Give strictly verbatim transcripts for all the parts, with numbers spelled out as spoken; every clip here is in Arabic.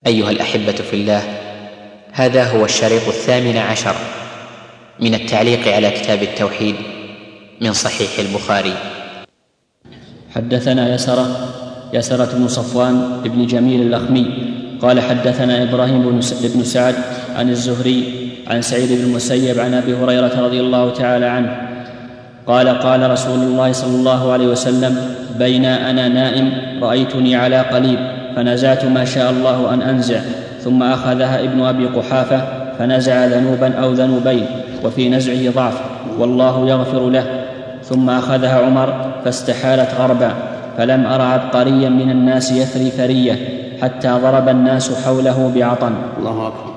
أيها الأحبة في الله، هذا هو الشريط الثامن عشر من التعليق على كتاب التوحيد من صحيح البخاري. حدثنا يسرة يسرة بن صفوان بن جميل الأخمي قال حدثنا إبراهيم بن سعد عن الزهري عن سعيد بن المسيب عن أبي هريرة رضي الله تعالى عنه قال قال رسول الله صلى الله عليه وسلم: بين أنا نائم رأيتني على قليب فنزعت ما شاء الله أن أنزع، ثم أخذها ابن أبي قحافة فنزع ذنوبا أو ذنوبين وفي نزعه ضعف والله يغفر له، ثم أخذها عمر فاستحالت غربا، فلم أر عبقريا من الناس يثري ثرية حتى ضرب الناس حوله بعطن. الله أكبر.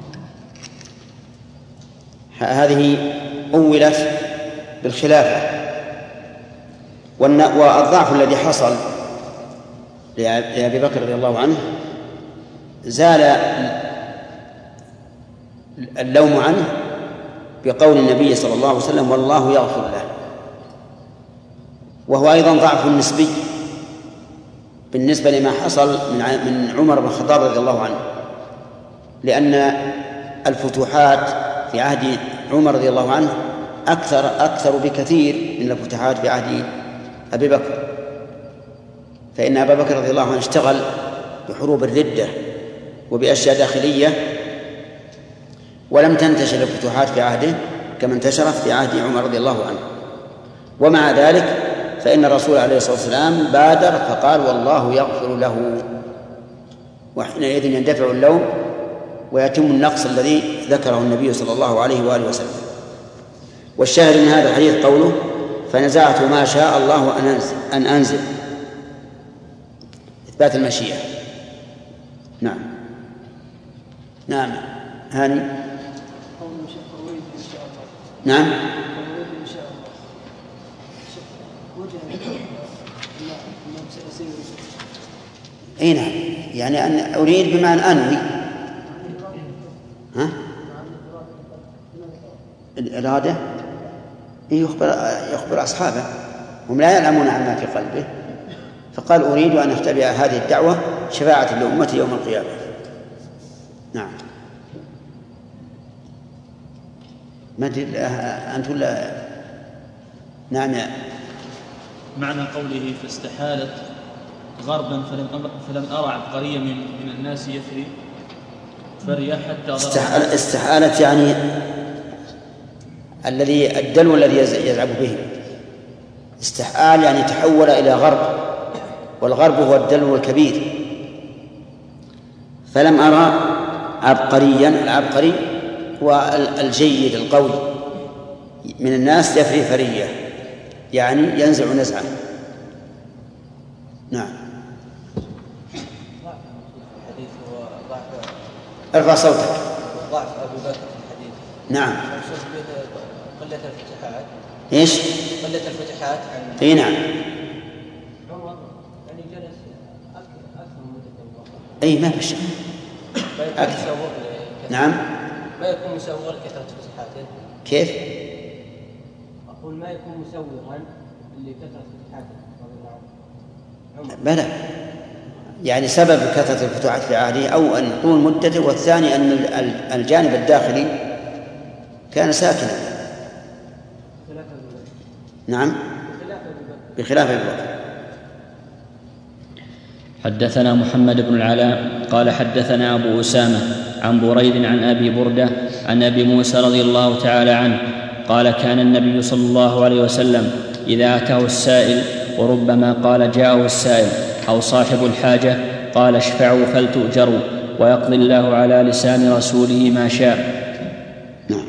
هذه أولت بالخلافة، والضعف الذي حصل لأبي بكر رضي الله عنه زال اللوم عنه بقول النبي صلى الله عليه وسلم: والله يغفر له. وهو أيضا ضعف نسبي بالنسبة لما حصل من عمر بن الخطاب رضي الله عنه، لأن الفتوحات في عهد عمر رضي الله عنه أكثر أكثر بكثير من الفتوحات في عهد أبي بكر، فإن أبا بكر رضي الله عنه اشتغل بحروب الردة وبأشياء داخلية، ولم تنتشر الفتوحات في عهده كما انتشرت في عهد عمر رضي الله عنه. ومع ذلك فإن الرسول عليه الصلاة والسلام بادر فقال: والله يغفر له، وحينئذ يندفع اللوم ويتم النقص الذي ذكره النبي صلى الله عليه وآله وسلم. والشاهد من هذا الحديث قوله: فنزعت ما شاء الله أن أنزل، إثبات المشيئة. نعم نعم هاني نعم اي نعم، يعني أن أريد بما أن أنوي. ها؟ الإرادة يخبر, يخبر أصحابه، هم لا يعلمون عما في قلبه، فقال: أريد أن أختبئ هذه الدعوة شفاعة لأمتي يوم القيامة. نعم. ما أدري أنتم لا. نعم. معنى قوله فاستحالت غربا فلم, فلم أرى عبقريا من, من الناس يثري فريا حتى استحال استحالت يعني الذي الدلو الذي يذهب به. استحال يعني تحول إلى غرب، والغرب هو الدلو الكبير. فلم أرى عبقريا، العبقري هو الجيد القوي من الناس يفري فرية، يعني ينزع نزعا. نعم. ارفع صوتك. ضعف أبي بكر في الحديث. نعم. قلة الفتحات. إيش؟ قلة الفتحات. إيه نعم. عمر يعني جلس أكثر من مدة. أي ما بشر. أكثر. نعم. ما يكون مسوغا لكثرة فتحاته. كيف؟ أقول ما يكون مسوغا لكثرة فتحاته. بلى، يعني سبب كثرة الفتوحات في عهده أو أن طول مدته، والثاني أن الجانب الداخلي كان ساكنا. نعم، بخلاف أبي بكر. حدثنا محمد بن العلاء قال حدثنا أبو أسامة عن بريد عن أبي بردة عن أبي موسى رضي الله تعالى عنه قال: كان النبي صلى الله عليه وسلم إذا أتاه السائل، وربما قال جاءه السائل أو صاحب الحاجة، قال: اشفعوا فلتؤجروا، ويقضي الله على لسان رسوله ما شاء. نعم.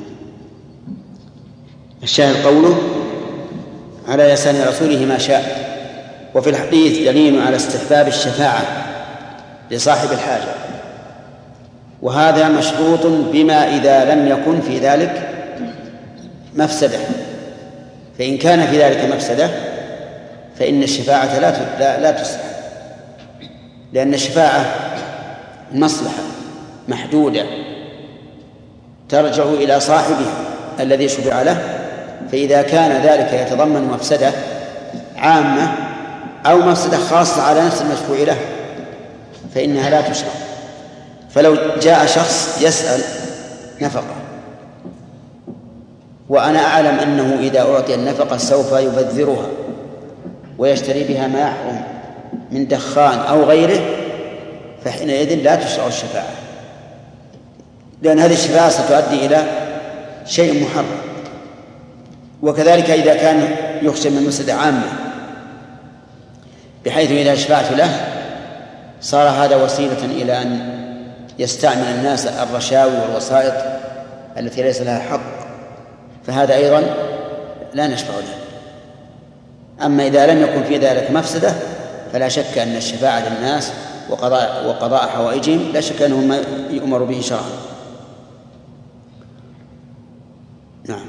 الشاهد قوله على لسان رسوله ما شاء. وفي الحديث دليل على استحباب الشفاعة لصاحب الحاجة، وهذا مشروط بما إذا لم يكن في ذلك مفسدة، فإن كان في ذلك مفسدة فإن الشفاعة لا لا, لا تستحب، لأن الشفاعة مصلحة محدودة ترجع إلى صاحبه الذي شفع له، فإذا كان ذلك يتضمن مفسدة عامة أو مفسدة خاصة على نفس المشفوع له فإنها لا تشرع. فلو جاء شخص يسأل نفقة وأنا أعلم أنه إذا أعطي النفقة سوف يبذرها ويشتري بها ما يحرم من دخان أو غيره، فحينئذ لا تشرع الشفاعة، لأن هذه الشفاعة ستؤدي إلى شيء محرم. وكذلك إذا كان يخشى من مفسدة عامة بحيث إذا شفعت له صار هذا وسيلة إلى أن يستعمل الناس الرشاوي والوسائط التي ليس لها حق، فهذا أيضا لا نشفع له. أما إذا لم يكن في ذلك مفسدة فلا شك أن الشفاعة للناس وقضاء, وقضاء حوائجهم لا شك أنه ما يؤمر به شرعا. نعم.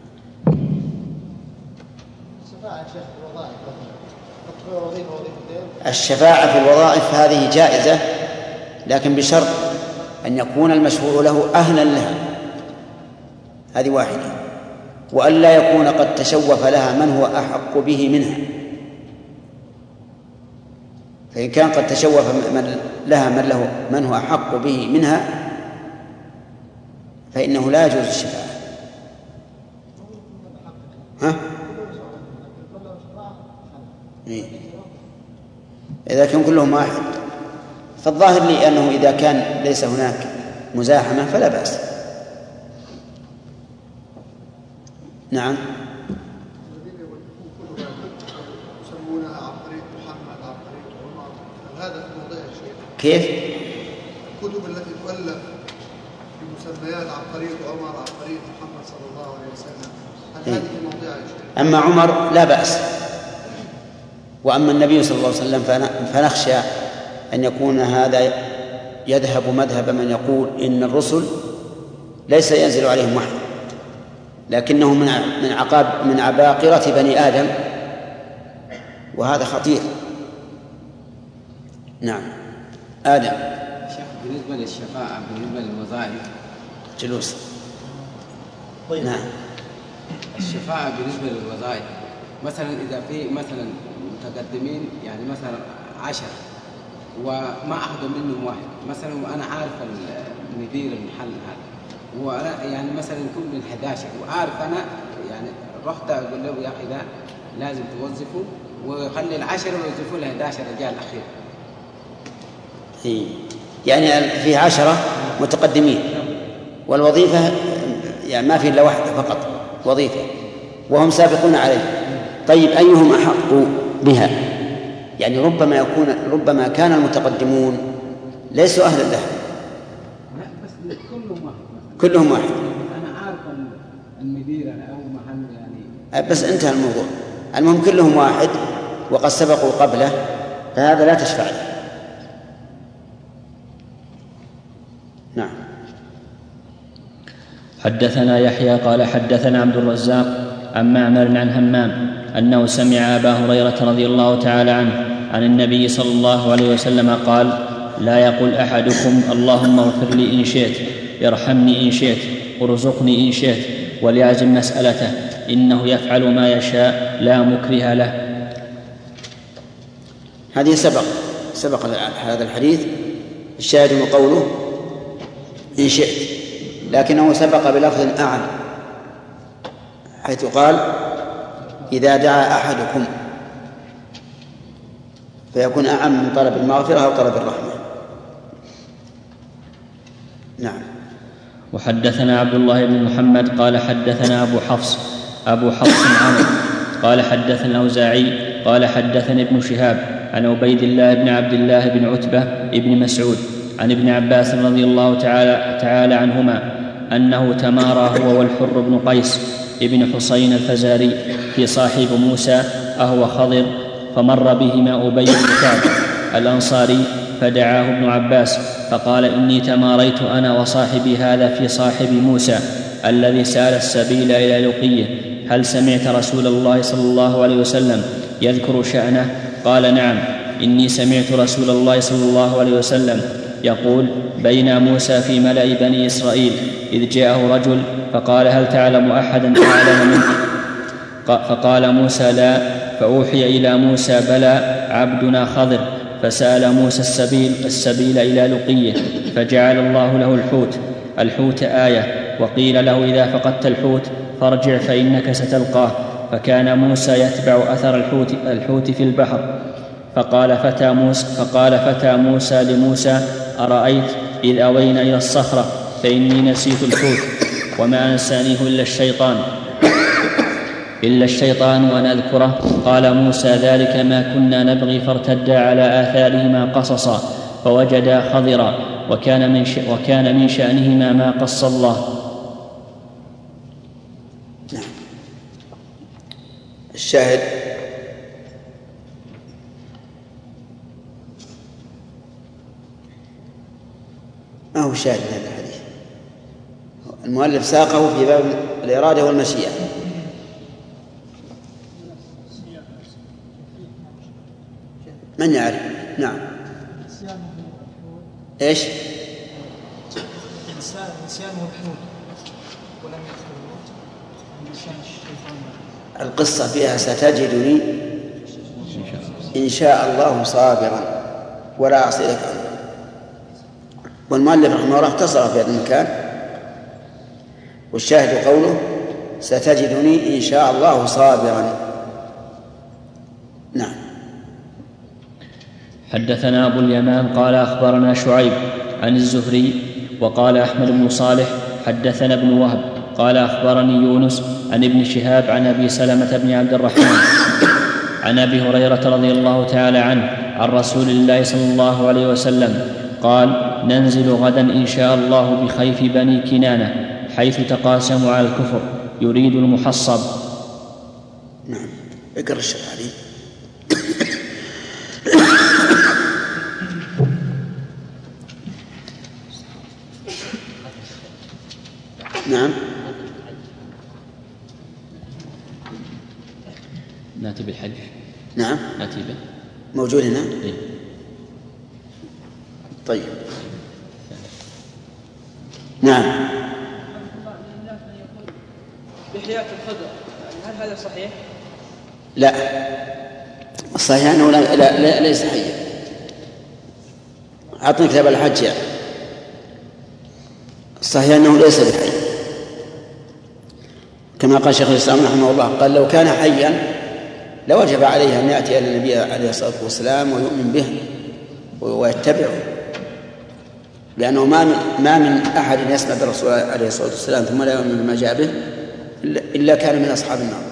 الشفاعة في الوظائف هذه جائزة، لكن بشرط أن يكون المشفوع له أهلا لها، هذه واحدة، وأن لا يكون قد تشوف لها من هو أحق به منها. فإن كان قد تشوف من لها من له من هو أحق به منها فإنه لا يجوز الشفاعة. ها؟ إيه؟ إذا كان كلهم واحد، فالظاهر لي أنه إذا كان ليس هناك مزاحمة فلا بأس. نعم. يسمونها عبقرية محمد، عبقرية عمر، هذا في موضوع الشيء. كيف؟ الكتب التي تؤلف بمسميات عبقرية عمر، عبقرية محمد صلى الله عليه وسلم، هل هذه في موضوع الشيء؟ أما عمر لا بأس، وأما النبي صلى الله عليه وسلم فنخشى أن يكون هذا يذهب مذهب من يقول إن الرسل ليس ينزل عليهم وحي، لكنه من من عقاب من عباقرة بني آدم، وهذا خطير. نعم. آدم. شيخ، بالنسبة للشفاعة بالنسبة للوظائف جلوس. طيب. نعم. الشفاعة بالنسبة للوظائف مثلا إذا في مثلا متقدمين يعني مثلا عشر وما أخذوا منهم واحد مثلا، وأنا عارف مدير المحل هذا وأنا يعني مثلا يكون من أحد عشر وعارف أنا يعني رحت أقول له يا أخي لا لازم توظفه وخلي العشرة ويوظفوا له أحد عشر رجال أخير. يعني في عشرة متقدمين والوظيفة يعني ما في إلا واحدة فقط وظيفة وهم سابقون عليه. طيب أيهم أحق بها؟ يعني ربما يكون ربما كان المتقدمون ليسوا أهلا لها. لا بس كلهم واحد. كلهم واحد. أنا عارف المدير أو محل يعني. بس انتهى الموضوع. المهم كلهم واحد وقد سبقوا قبله، فهذا لا تشفع له. نعم. حدثنا يحيى قال حدثنا عبد الرزاق عن معمر عن همام أنه سمع أبا هريرة رضي الله تعالى عنه عن النبي صلى الله عليه وسلم قال: لا يقل أحدكم اللهم اغفر لي إن شئت، ارحمني إن شئت، ارزقني إن شئت، وليعزم مسألته، إنه يفعل ما يشاء لا مكره له. هذه سبق سبق هذا الحديث، الشاهد من قوله إن شئت، لكنه سبق بلفظ أعم حيث قال إذا دعا أحدكم، فيكون أعم من طلب المغفرة أو طلب الرحمة. نعم. وحدثنا عبد الله بن محمد قال حدثنا أبو حفص أبو حفص عمرو قال حدثنا الأوزاعي قال حدثني ابن شهاب عن عبيد الله بن عبد الله بن عتبة بن مسعود عن ابن عباس رضي الله تعالى, تعالى عنهما أنه تمارى هو والحر بن قيس ابن حسين الفزاري في صاحب موسى أهو خضر، فمر بهما أبي بن كعب الأنصاري فدعاه ابن عباس فقال: إني تماريت أنا وصاحبي هذا في صاحب موسى الذي سأل السبيل إلى لقيه، هل سمعت رسول الله صلى الله عليه وسلم يذكر شأنه؟ قال: نعم، إني سمعت رسول الله صلى الله عليه وسلم يقول: بين موسى في ملأ بني إسرائيل إذ جاءه رجل فقال: هل تعلم أحدا أعلم منك؟ فقال موسى: لا. فأوحي إلى موسى: بلى، عبدنا خضر. فسأل موسى السبيل, السبيل إلى لقيه فجعل الله له الحوت الحوت آية. وقيل له إذا فقدت الحوت فارجع فإنك ستلقاه. فكان موسى يتبع أثر الحوت, الحوت في البحر. فقال فتى موسى, فقال فتى موسى لموسى أرأيت إذ أوينا إلى الصخرة فإني نسيت الحوت وما أنسانيه إلا الشيطان إلا الشيطان وأن أذكره. قال موسى ذلك ما كنا نبغي فارتدا على آثارهما قصصا فوجدا خضرا وكان من, وكان من شأنهما ما قص الله. نعم. الشاهد ما هو الشاهد من هذا الحديث؟ المؤلف ساقه في باب الإرادة والمشيئة. من يعرف؟ نعم. ايش؟ نسيانه الحوت ولم يذكره نسيان الشيطان. القصة فيها ستجدني إن شاء الله صابرا ولا أعصي لك أمرا. والمؤلف رحمه الله اختصر في هذا المكان، والشاهد قوله ستجدني إن شاء الله صابرا. نعم. حدثنا أبو اليمان قال أخبرنا شعيب عن الزهري وقال أحمد بن صالح حدثنا ابن وهب قال أخبرني يونس عن ابن شهاب عن أبي سلمة بن عبد الرحمن عن أبي هريرة رضي الله تعالى عنه عن رسول الله صلى الله عليه وسلم قال ننزل غدا إن شاء الله بخيف بني كنانة حيث تقاسموا على الكفر يريد المحصب. نعم. اقرأ الشرح عليه. نعم. ناتي بالحج. نعم. ناتي به. موجود هنا. إيه؟ طيب. نعم. بحياة الخضر هل هذا صحيح؟ لا، الصحيح أنه لا لا لا ليس حيا. أعطني كتاب الحج يعني. الصحيح أنه ليس بحي، كما قال شيخ الإسلام رحمه الله قال لو كان حيا لوجب عليه أن يأتي إلى النبي عليه الصلاة والسلام ويؤمن به ويتبعه، لأنه ما من, ما من أحد يسمع بالرسول عليه الصلاة والسلام ثم لا يؤمن بما جاء به إلا كان من أصحاب النار.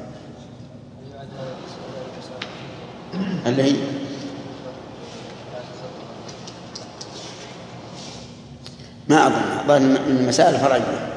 اللي هي ما أظن أظن من المسائل الفرعية.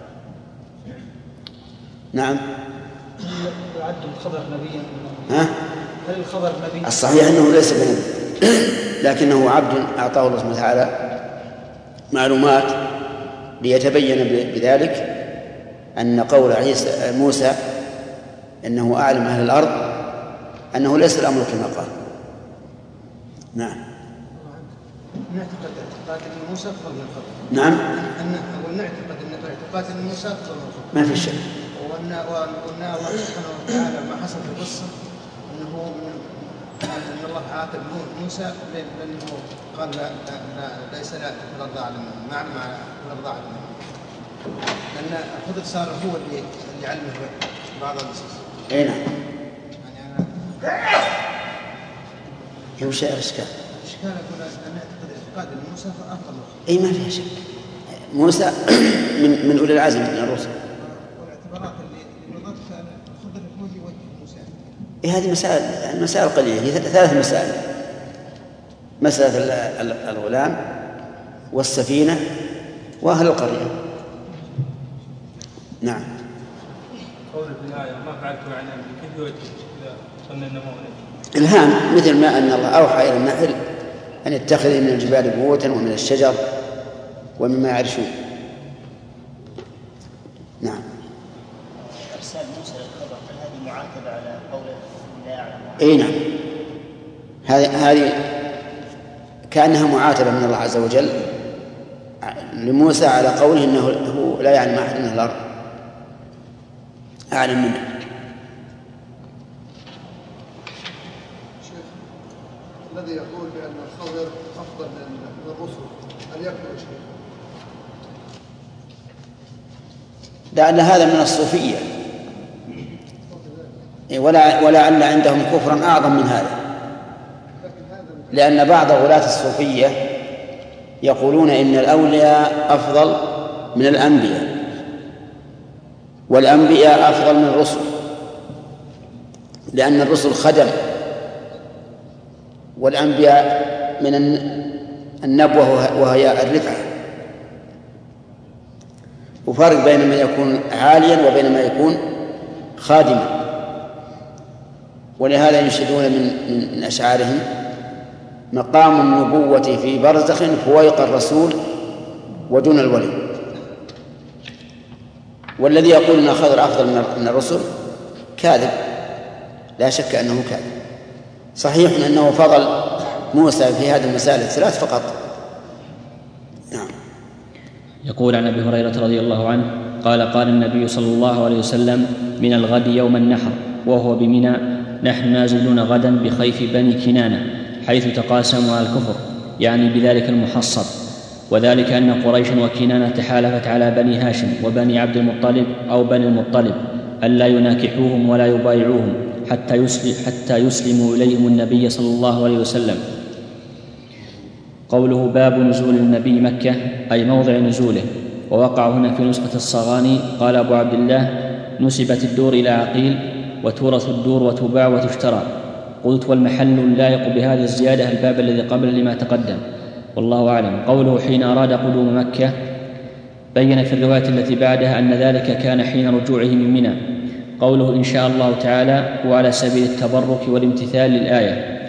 نعم. هل يعد الخضر نبيا؟ ها؟ هل الخضر نبي؟ الصحيح أنه ليس بنبي، لكنه عبد أعطاه الله سبحانه وتعالى معلومات ليتبين بذلك أن قول عيسى موسى إنه أعلم أهل الأرض أنه ليس الأمر كما قال. نعم. نعتقد اعتقاد أن موسى أفضل من الخضر. نعم. أن ونعتقد أن اعتقاد أن موسى أفضل من الخضر. ما في شك. وأن وأن الله سبحانه وتعالى ما حصل في القصة أنه أن الله عاتب موسى لأنه قال لا لا ليس لا الرضاع لنا مع مع الرضاع لنا، لأن الخضر صار هو اللي اللي علمه بعض النصوص. أي نعم. يعني أنا يوشع الإشكال. الإشكال أقول أن نعتقد اعتقاد أن موسى أفضل من الخضر. أي ما فيها شك. موسى من من أولي العزم من الرسل. والاعتبارات اللي اللي وضعت الخضر هو اللي يوجه موسى. إيه هذه مسائل المسائل قليلة، هي ثلاث مسائل: مسألة الغلام والسفينة وأهل القرية. نعم. قول في الآية ما فعلت عن أمري كيف يوجه إذا قلنا إنه نبي؟ إلهام، مثل ما أن الله أوحى إلى النحل أن يتخذ من الجبال بيوتا ومن الشجر ومما يعرشون. نعم. إرسال موسى للخضر هل هذه معاتبة على قوله لا يعلم؟ أي نعم، هذه هذه كأنها معاتبة من الله عز وجل لموسى على قوله إنه هو لا يعلم أحد من الأرض أعلم منه. الذي يقول بأن الخضر أفضل من الرسل هل يكفر شيء؟ لأن هذا من الصوفية، ولا ولعل عندهم كفرا أعظم من هذا، لأن بعض غلاة الصوفية يقولون إن الأولياء أفضل من الأنبياء، والأنبياء أفضل من الرسل، لأن الرسل خدم، والأنبياء من النبوة وهي الرفعة، وفرق بين من يكون عاليا وبين ما يكون خادما. ولهذا ينشدون من من أشعارهم: مقام النبوة في برزخ فويق الرسول ودون الولي. والذي يقول أن خضر أفضل من الرسل كاذب، لا شك أنه كاذب. صحيح أنه فضل موسى في هذه المسائل الثلاث فقط. نعم. يقول عن أبي هريرة رضي الله عنه قال: قال النبي صلى الله عليه وسلم: من الغد يوم النحر وهو بمنى: نحن نازلون غدا بخيف بني كنانة حيث تقاسموا على الكفر، يعني بذلك المحصب. وذلك أن قريشا وكنانة تحالفت على بني هاشم وبني عبد المطلب أو بني المطلب ألا يناكحوهم ولا يبايعوهم حتى يسلم حتى يسلموا إليهم النبي صلى الله عليه وسلم. قوله: باب نزول النبي مكة، أي موضع نزوله. ووقع هنا في نسخة الصغاني. قال أبو عبد الله: نسبت الدور إلى عقيل، وتورث الدور وتباع وتشترى. قلت: والمحل اللائق بهذه الزيادة الباب الذي قبل لما تقدم، والله أعلم. قوله: حين أراد قدوم مكة، بين في الرواية التي بعدها أن ذلك كان حين رجوعه من منى. قوله: إن شاء الله تعالى، هو على سبيل التبرك والامتثال للآية.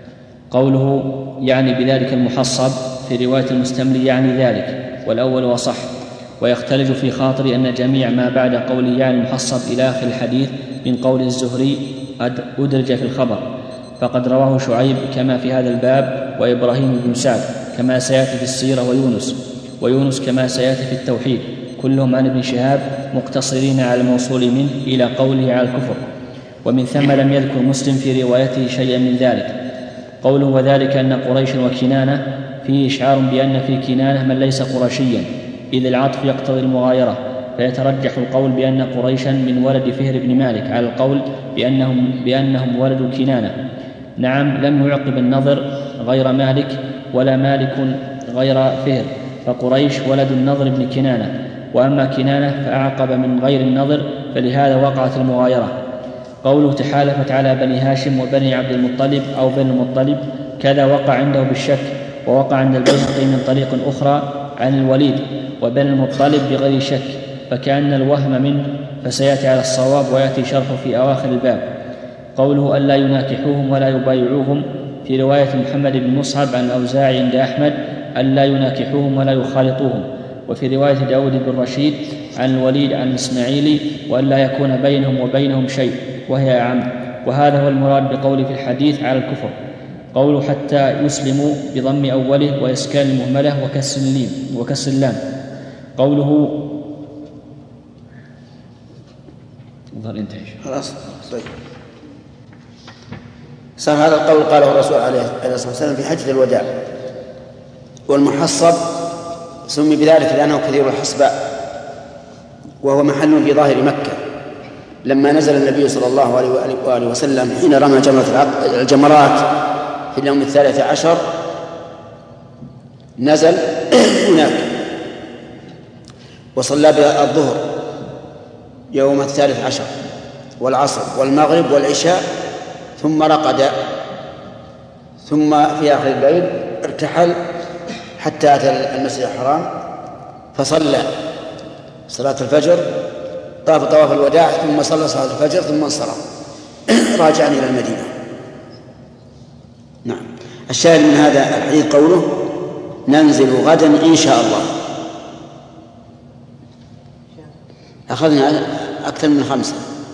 قوله: يعني بذلك المحصب، في رواية المستملي يعني ذلك، والأول وصح. ويختلج في خاطري أن جميع ما بعد قوله يعني المحصب إلى آخر الحديث من قول الزهري أدرج في الخبر، فقد رواه شعيب كما في هذا الباب، وإبراهيم بن سعد كما سيأتي في السيرة، ويونس ويونس كما سيأتي في التوحيد، كلهم عن ابن شهاب مقتصرين على الموصول منه إلى قوله على الكفر. ومن ثم لم يذكر مسلم في روايته شيئا من ذلك. قوله: وذلك أن قريشا وكنانة، فيه إشعار بأن في كنانة من ليس قرشيا، إذ العطف يقتضي المغايرة، فيترجح القول بأن قريشا من ولد فهر بن مالك على القول بأنهم, بأنهم ولد كنانة. نعم، لم يعقب النضر غير مالك، ولا مالك غير فهر، فقريش ولد النضر بن كنانة، وأما كنانة فأعقب من غير النضر، فلهذا وقعت المغايرة. قوله: تحالفت على بني هاشم وبني عبد المطلب أو بني المطلب، كذا وقع عنده بالشك، ووقع عند البيهقي من طريق أخرى عن الوليد وبني المطلب بغير شك، فكأن الوهم منه، فسيأتي على الصواب ويأتي شرحه في أواخر الباب. قوله: ألا يناكحوهم ولا يبايعوهم، في رواية محمد بن مصعب عن الأوزاعي عند أحمد: ألا يناكحوهم ولا يخالطوهم. وفي رواية داود بن رشيد عن الوليد عن الإسماعيلي: وألا يكون بينهم وبينهم شيء، وهي أعم. وهذا هو المراد بقوله في الحديث على الكفر. قوله: حتى يسلموا بضم أوله وإسكان المهملة وكسر اللام وكسر اللام. قوله: خلاص طيب. صار هذا القول قاله الرسول عليه الصلاة والسلام في حجة الوداع. والمحصب سمي بذلك لأنه كثير الحصباء، وهو محل في ظاهر مكة. لما نزل النبي صلى الله عليه وآله وسلم حين رمى جمرة الجمرات في اليوم الثالث عشر، نزل هناك وصلى بالظهر يوم الثالث عشر والعصر والمغرب والعشاء، ثم رقد، ثم في آخر الليل ارتحل حتى أتى المسجد الحرام فصلى صلاة الفجر، طاف طواف الوداع، ثم صلى صلاة الفجر، ثم انصرف راجعا إلى المدينة. نعم. الشاهد من هذا الحديث قوله: ننزل غدا إن شاء الله. أخذنا أكثر من خمسة.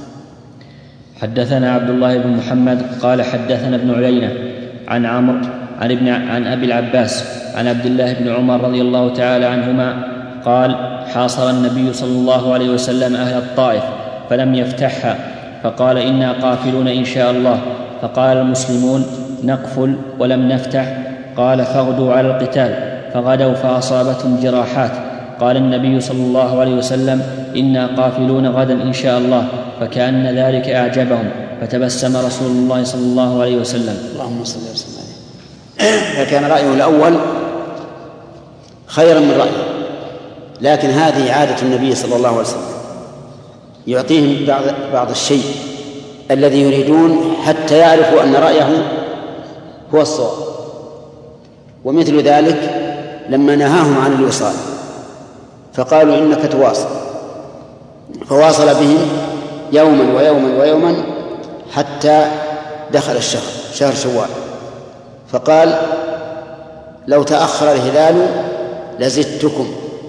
حدثنا عبد الله بن محمد قال حدثنا ابن عيينة عن عمرو عن ابن عن أبي العباس عن عبد الله بن عمر رضي الله تعالى عنهما قال: حاصر النبي صلى الله عليه وسلم أهل الطائف فلم يفتحها، فقال: إنا قافلون إن شاء الله. فقال المسلمون: نقفل ولم نفتح. قال: فاغدوا على القتال، فغدوا فأصابتهم جراحات. قال النبي صلى الله عليه وسلم: إنا قافلون غدا إن شاء الله، فكأن ذلك أعجبهم، فتبسم رسول الله صلى الله عليه وسلم. اللهم صل وسلم عليه. فكان رأيه الأول خيرا من رأيه، لكن هذه عادة النبي صلى الله عليه وسلم، يعطيهم بعض, بعض الشيء الذي يريدون حتى يعرفوا أن رأيه هو الصواب. ومثل ذلك لما نهاهم عن الوصال فقالوا إنك تواصل، فواصل بهم يوما ويوما ويوما حتى دخل الشهر شهر شوال، فقال: لو تأخر الهلال لزدتكم،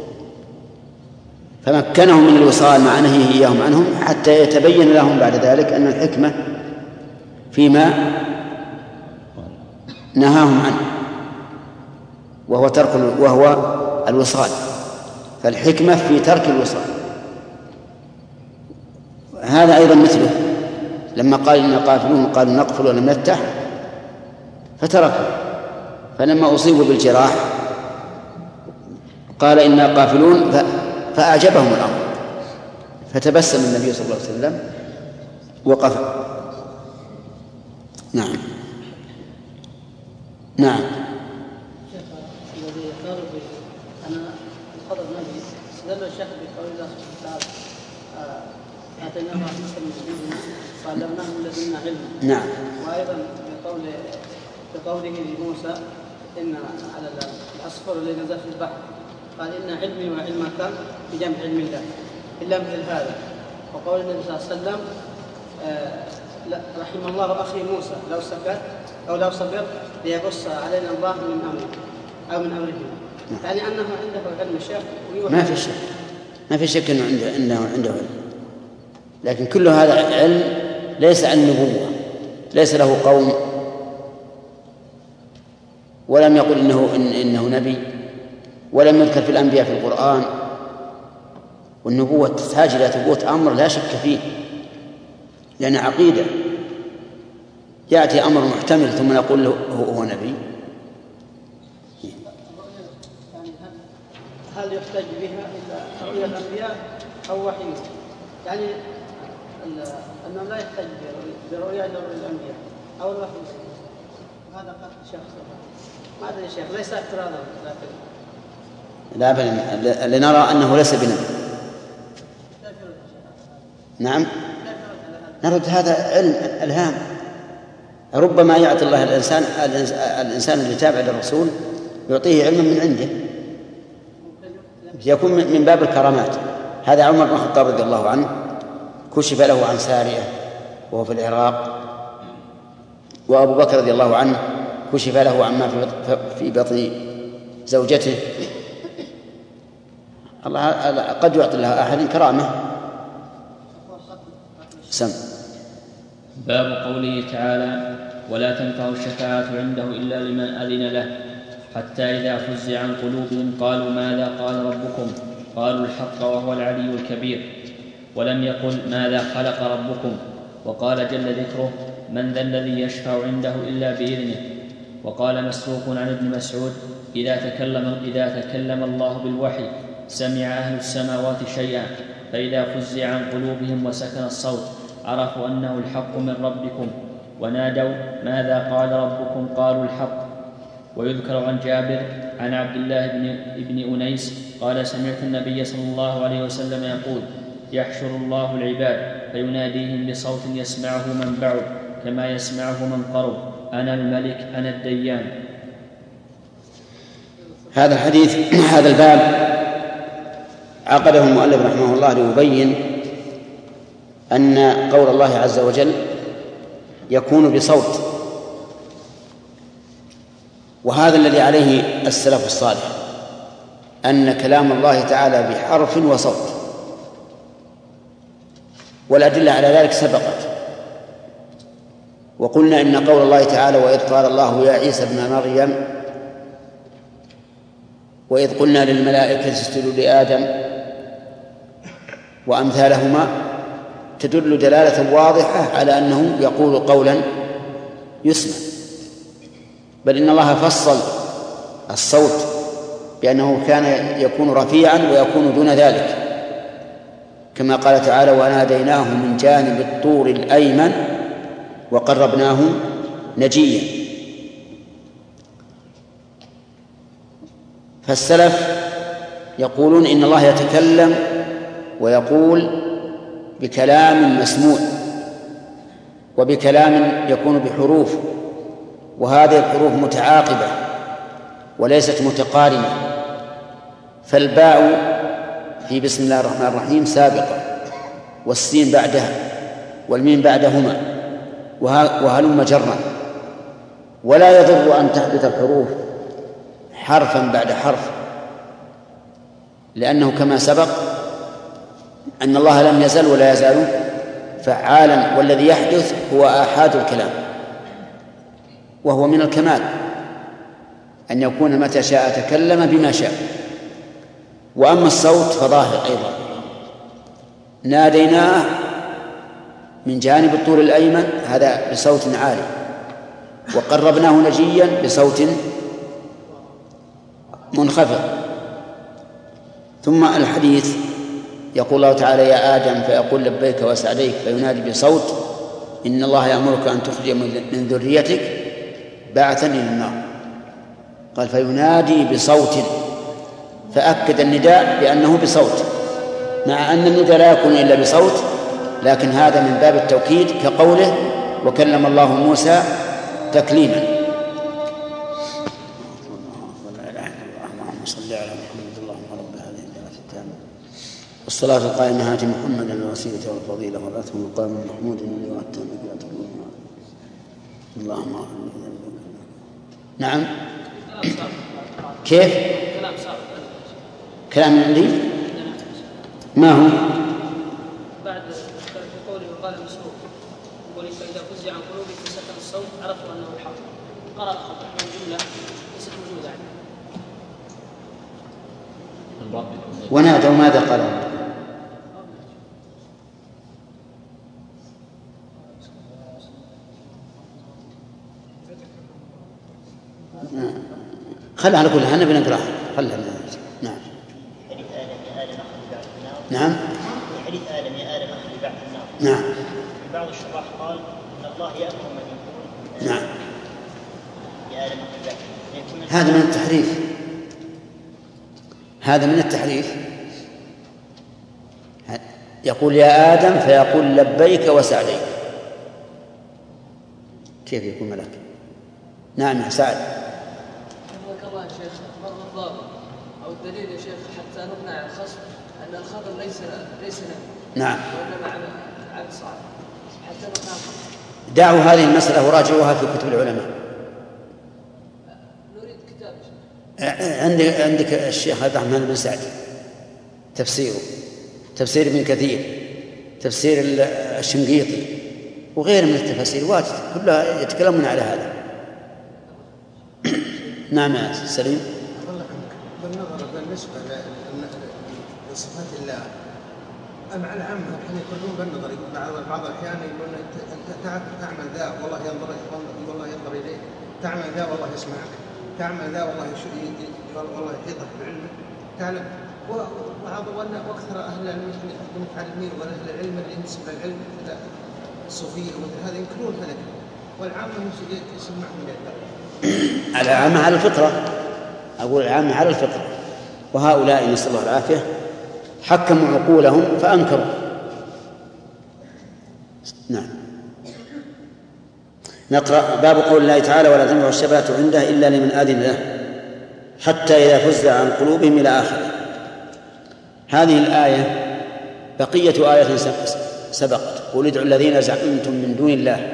فمكنهم من الوصال مع نهيه إياهم عنهم حتى يتبين لهم بعد ذلك أن الحكمة فيما نهاهم عنه، وهو ترك وهو الوصال، فالحكمة في ترك الوصال. هذا أيضا مثله لما قال إننا قافلون قالوا نقفل ولم نفتح فتركوا، فلما أصيبوا بالجراح قال إننا قافلون فأعجبهم الأمر، فتبسم النبي صلى الله عليه وسلم وقف. نعم نعم. الذي قالوا أنا الخضر نبي استدل الشيخ بقول الله سبحانه وتعالى: آتيناه رحمة من عندنا وعلمناه من لدنا علما. نعم. وأيضا بقول بقوله لموسى: إن على العصفور الذي نزل في البحر قال: إن علمي وعلمك بجمع علم الله، إلا مثل هذا. وقول النبي صلى الله عليه وسلم: آه رحم الله أخي موسى لو سكت أو لو صبر ليقص علينا الله من أمره أو من أمره. يعني أنه عنده علم الشيخ. ما في شك ما في شك أنه عنده أنه عنده علم، لكن كل هذا علم ليس عن نبوة، ليس له قوم، ولم يقل إنه إن إنه نبي، ولم يذكر في الأنبياء في القرآن. والنبوة تحتاج إلى ثبوت أمر لا شك فيه، لأن عقيدة. يأتي أمر محتمل ثم نقول له هو نبي. هل يحتاج بها إلا رؤيا الأنبياء أو وحي؟ يعني أنه لا يحتاج برؤيا إلا رؤيا الأنبياء أو الوحي. هذا قال الشيخ ما أدري الشيخ، ليس اعتراضا، لكن لا بل لنرى أنه ليس بنبي. نعم نرد هذا علم الهام. ربما يعطي الله الإنسان الإنسان اللي تابع للرسول يعطيه علما من عنده، يكون من باب الكرامات. هذا عمر بن الخطاب رضي الله عنه كشف له عن سارية وهو في العراق، وأبو بكر رضي الله عنه كشف له عما في بطن زوجته. الله قد يعطي لها أحد كرامة. سم. باب قوله تعالى: ولا تنفع الشفاعة عنده إلا لمن أذن له، حتى إذا فزع عن قلوبهم قالوا ماذا قال ربكم؟ قالوا الحق وهو العلي الكبير. ولم يقل ماذا خلق ربكم. وقال جل ذكره: من ذا الذي يشفع عنده إلا بإذنه. وقال مسروق عن ابن مسعود: إذا تكلم, إذا تكلم الله بالوحي سمع أهل السماوات شيئا، فإذا فزع عن قلوبهم وسكن الصوت عرفوا أنه الحق من ربكم، ونادوا ماذا قال ربكم؟ قالوا الحق. ويذكر عن جابر عن عبد الله بن, بن أنيس قال: سمعت النبي صلى الله عليه وسلم يقول: يحشر الله العباد فيناديهم بصوت يسمعه من بعد كما يسمعه من قرب: أنا الملك أنا الديان. هذا الحديث هذا الباب عقده المؤلف رحمه الله ليبين أن قول الله عز وجل يكون بصوت، وهذا الذي عليه السلف الصالح، أن كلام الله تعالى بحرف وصوت، والأدلة على ذلك سبقت. وقلنا إن قول الله تعالى: وإذ قال الله يا عيسى ابن مريم، وإذ قلنا للملائكة اسجدوا لآدم، وأمثالهما تدل دلالة واضحة على أنه يقول قولا يسمع. بل إن الله فصل الصوت بأنه كان يكون رفيعا ويكون دون ذلك، كما قال تعالى: وناديناه من جانب الطور الأيمن وقربناه نجيا. فالسلف يقولون إن الله يتكلم ويقول بكلام مسموع وبكلام يكون بحروف، وهذه الحروف متعاقبة وليست متقارنة، فالباء في بسم الله الرحمن الرحيم سابقة، والسين بعدها، والميم بعدهما، وهلم جرا، ولا يضر أن تحدث الحروف حرفا بعد حرف، لأنه كما سبق أن الله لم يزل ولا يزال فعالا، والذي يحدث هو آحاد الكلام، وهو من الكمال أن يكون متى شاء تكلم بما شاء. وأما الصوت فظاهر أيضا، ناديناه من جانب الطور الأيمن، هذا بصوت عالي، وقربناه نجيا بصوت منخفض. ثم الحديث يقول الله تعالى: يا آدم، فيقول لبيك وسعديك، فينادي بصوت: إن الله يأمرك أن تخرج من ذريتك بعثا إلى النار. قال: فينادي بصوت، فأكد النداء بأنه بصوت، مع أن النداء لا يكون إلا بصوت، لكن هذا من باب التوكيد، كقوله: وكلم الله موسى تكليما. اللهم صل على محمد اللهم رب هذه الدعوة التامة والصلاة القائمة آت محمدا الوسيلة والفضيلة وبعثه مقاما محمودا الذي وعدته بك تقول اللهم اغفر لي ذنبي. نعم. كيف؟ كلام عندي ما هو؟ بعد في قوله وقال مسروق يقول: فإذا فزع عن قلوبهم فسكن الصوت عرفوا أنه الحق. قرأ الخطأ من جملة ليست موجودة عنه. ونادوا ماذا قالوا؟ خلها على كل حال بنقرأها. خلها. نعم. حديث آدم يا آدم أخذ بعث النار. نعم. حديث آدم يا آدم أخذ بعث النار. نعم. في بعض الشراح قال إن الله يأمر من يقول نعم. يا آدم أخذ بعث النار. هذا من التحريف، هذا من التحريف. يقول يا آدم فيقول لبيك وسعديك، كيف يكون ملك؟ نعم يا سعد. حفظك الله يا شيخ، مر الضابط أو الدليل يا شيخ حتى نقنع الخصم أن الخبر ليس ليس نبي. نعم. وإنما عن صالح حتى نقنع الخصم. دعوا هذه المسألة وراجعوها في كتب العلماء. نريد كتاب يا شيخ. عندك عندك الشيخ عبد الرحمن بن سعد تفسيره، تفسير ابن كثير، تفسير الشنقيطي، وغيره من التفاسير واجد كلها يتكلمون على هذا. نعم يا سليم. بالنظر بالنسبة لصفات الله المعنى عام الحين يقولون بالنظر، يقول بعض الأحيان يقولون أنت تعمل ذا والله ينظر والله ينظر إليك، تعمل ذا والله يسمعك، تعمل ذا والله والله يحيطك بعلمك، تعلم. وبعض واكثر اهل العلم المتعلمين واهل العلم اللي ينسب العلم الى الصوفيه ومثل هذا ينكرون هذا، والعامه يسمعهم بهذا. العامه على الفطره، اقول العامه على الفطره، وهؤلاء نسال الله العافيه حكموا عقولهم فانكروا. نعم. نقرا باب قول الله تعالى: ولا تنفع الشفاعة عنده الا لمن اذن له حتى اذا فزع عن قلوبهم الى اخره. هذه الآية بقية آية سبقت: قل ادعوا الذين زعمتم من دون الله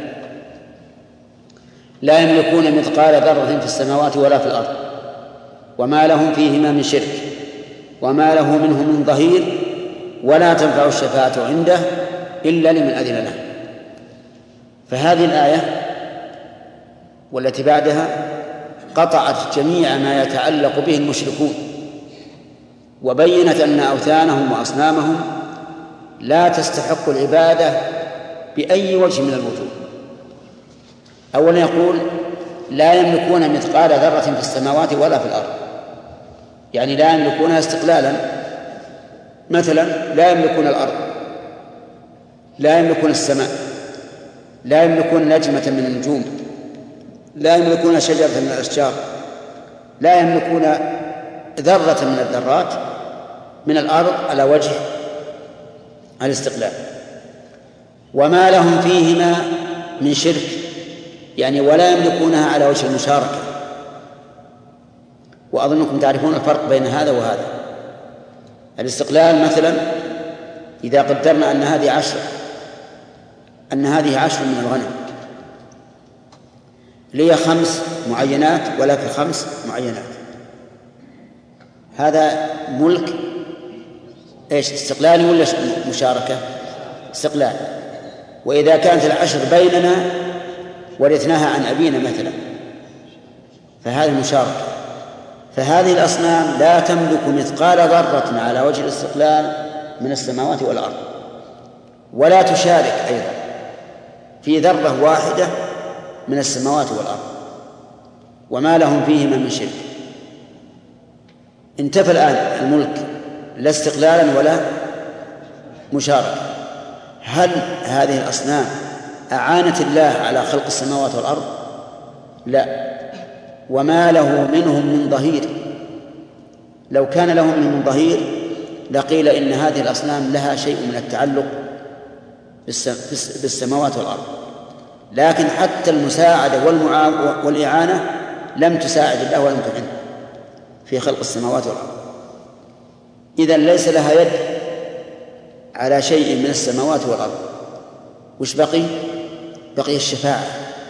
لا يملكون مثقال ذرة في السماوات ولا في الأرض وما لهم فيهما من شرك وما له منهم من ظهير ولا تنفع الشفاعة عنده إلا لمن أذن له. فهذه الآية والتي بعدها قطعت جميع ما يتعلق به المشركون، وبينت أن أوثانهم وأصنامهم لا تستحق العبادة بأي وجه من الوجوه. أولا يقول: لا يملكون مثقال ذرة في السماوات ولا في الأرض. يعني لا يملكونها استقلالا. مثلا لا يملكون الأرض، لا يملكون السماء، لا يملكون نجمة من النجوم، لا يملكون شجرة من الأشجار، لا يملكون ذرة من الذرات من الأرض على وجه الاستقلال. وما لهم فيهما من شرك، يعني ولا يملكونها على وجه المشاركة. وأظنكم تعرفون الفرق بين هذا وهذا. الاستقلال مثلا إذا قدرنا أن هذه عشر أن هذه عشر من الغنم، لي خمس معينات ولك خمس معينات، هذا ملك إيش؟ استقلالي ولا مشاركة؟ استقلال. وإذا كانت العشر بيننا ورثناها عن أبينا مثلا فهذه مشاركة. فهذه الأصنام لا تملك مثقال ذرة على وجه الاستقلال من السماوات والأرض، ولا تشارك أيضا في ذرة واحدة من السماوات والأرض، وما لهم فيهما من شرك. انتفى الآن الملك لا استقلالا ولا مشاركة. هل هذه الأصنام أعانت الله على خلق السماوات والأرض؟ لا. وما له منهم من ظهير. لو كان له منهم من ظهير لقيل إن هذه الأصنام لها شيء من التعلق بالسماوات والأرض، لكن حتى المساعدة والإعانة لم تساعد الله ولم تعن في خلق السماوات والأرض. إذن ليس لها يد على شيء من السماوات والأرض. وش بقي؟ بقي الشفاعة.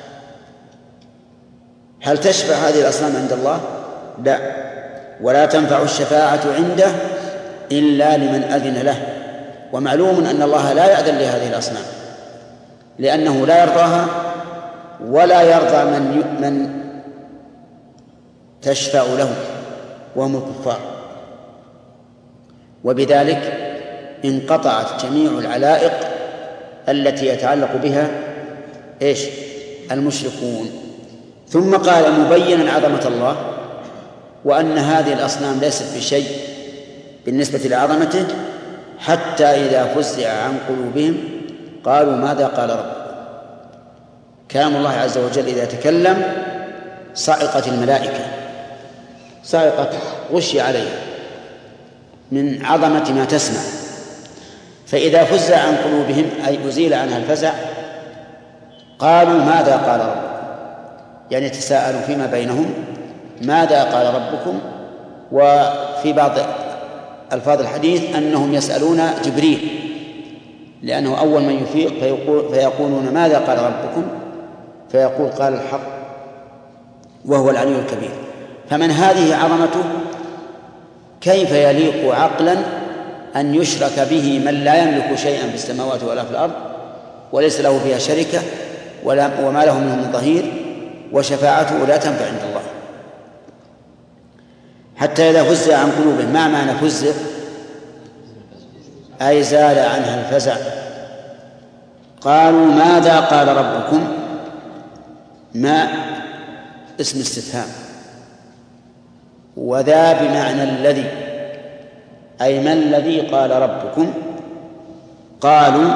هل تشفع هذه الأصنام عند الله؟ لا. ولا تنفع الشفاعة عنده إلا لمن أذن له. ومعلوم أن الله لا يأذن لهذه الأصنام لأنه لا يرضاها ولا يرضى من من تشفع له وهم الكفار. وبذلك انقطعت جميع العلائق التي يتعلق بها إيش؟ المشركون. ثم قال مبينا عظمة الله وأن هذه الأصنام ليست بشيء بالنسبة لعظمته، حتى إذا فزع عن قلوبهم قالوا ماذا قال ربكم. كلام الله عز وجل إذا تكلم صعقت الملائكة، صعقت غشي عليها من عظمة ما تسمع. فإذا فزع عن قلوبهم أي أزيل عنها الفزع قالوا ماذا قال ربكم، يعني تساءلوا فيما بينهم ماذا قال ربكم. وفي بعض ألفاظ الحديث أنهم يسألون جبريل لأنه أول من يفيق فيقول فيقولون ماذا قال ربكم، فيقول قال الحق وهو العلي الكبير. فمن هذه عظمته كيف يليق عقلا أن يشرك به من لا يملك شيئا في السماوات ولا في الأرض وليس له فيها شركة ولا وما له منه من ظهير، وشفاعته لا تنفع عند الله. حتى إذا فزع عن قلوبهم، ما معنى فزع؟ أي زال عنها الفزع. قالوا ماذا قال ربكم؟ ما اسم استفهام، وذا بمعنى الذي، أي ما الذي قال ربكم؟ قالوا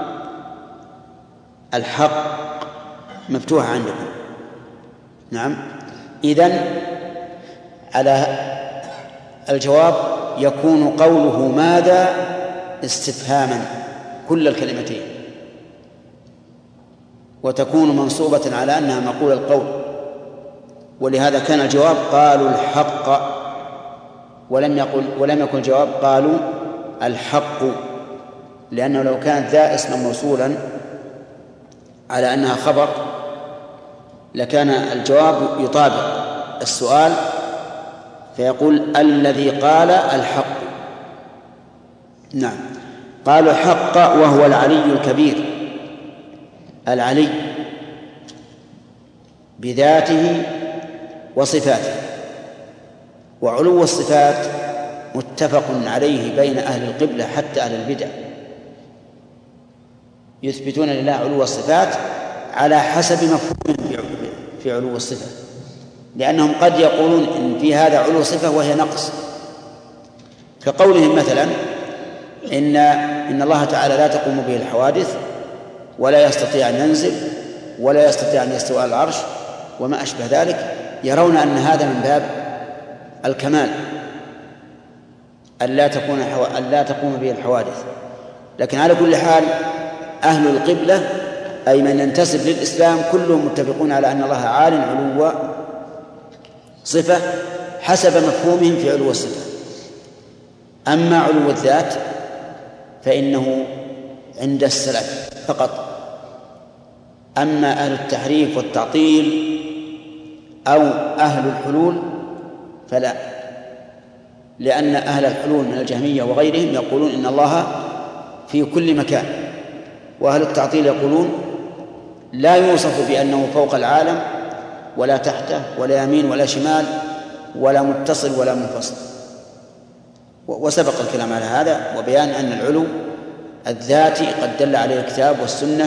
الحق مفتوح عندكم. نعم. إذن على الجواب يكون قوله ماذا استفهاما كل الكلمتين، وتكون منصوبة على أنها مقول القول، ولهذا كان الجواب قالوا الحق، ولم يقل ولم يكن الجواب قالوا الحق، لأنه لو كانت ذا اسما موصولا على أنها خبر لكان الجواب يطابق السؤال فيقول الذي قال الحق. نعم. قالوا الحق وهو العلي الكبير. العلي بذاته وصفاته، وعلو الصفات متفق عليه بين أهل القبلة حتى أهل البدع، يثبتون لله علو الصفات على حسب مفهومهم في علو الصفة، لأنهم قد يقولون إن في هذا علو صفة وهي نقص كقولهم مثلا إن إن الله تعالى لا تقوم به الحوادث ولا يستطيع أن ينزل ولا يستطيع أن يستوى على العرش وما أشبه ذلك، يرون أن هذا من باب الكمال أن لا تكون أن لا تقوم به الحوادث. لكن على كل حال أهل القبلة أي من ينتسب للإسلام كلهم متفقون على أن الله عال علو صفة حسب مفهومهم في علو الصفة. أما علو الذات فإنه عند السلف فقط. أما أهل التحريف والتعطيل أو أهل الحلول فلا، لأن أهل الحلول من الجهمية وغيرهم يقولون إن الله في كل مكان، وأهل التعطيل يقولون لا يوصف بأنه فوق العالم ولا تحته ولا يمين ولا شمال ولا متصل ولا منفصل. وسبق الكلام على هذا وبيان أن العلو الذاتي قد دل عليه الكتاب والسنة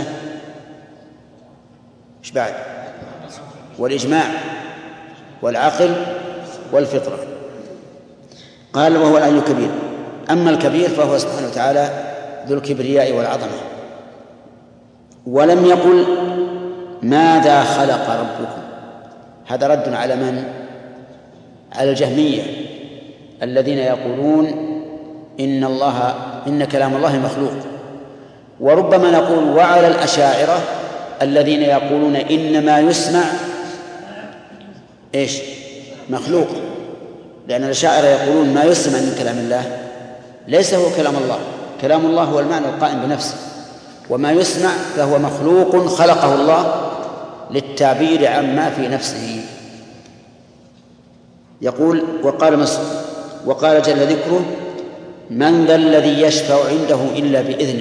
إيش بعد والإجماع والعقل والفطرة. قال وهو العلي الكبير. أما الكبير فهو سبحانه وتعالى ذو الكبرياء والعظمة. ولم يقل ماذا خلق ربكم، هذا رد على من؟ على الجهمية الذين يقولون إن الله إن كلام الله مخلوق. وربما نقول وعلى الأشاعرة الذين يقولون إن ما يسمع إيش مخلوق، لأن الأشاعرة يقولون ما يسمع من كلام الله ليس هو كلام الله، كلام الله هو المعنى القائم بنفسه، وما يسمع فهو مخلوق خلقه الله للتعبير عما في نفسه. يقول وقال مس وقال جل ذكره من ذا الذي يشفع عنده إلا بإذنه.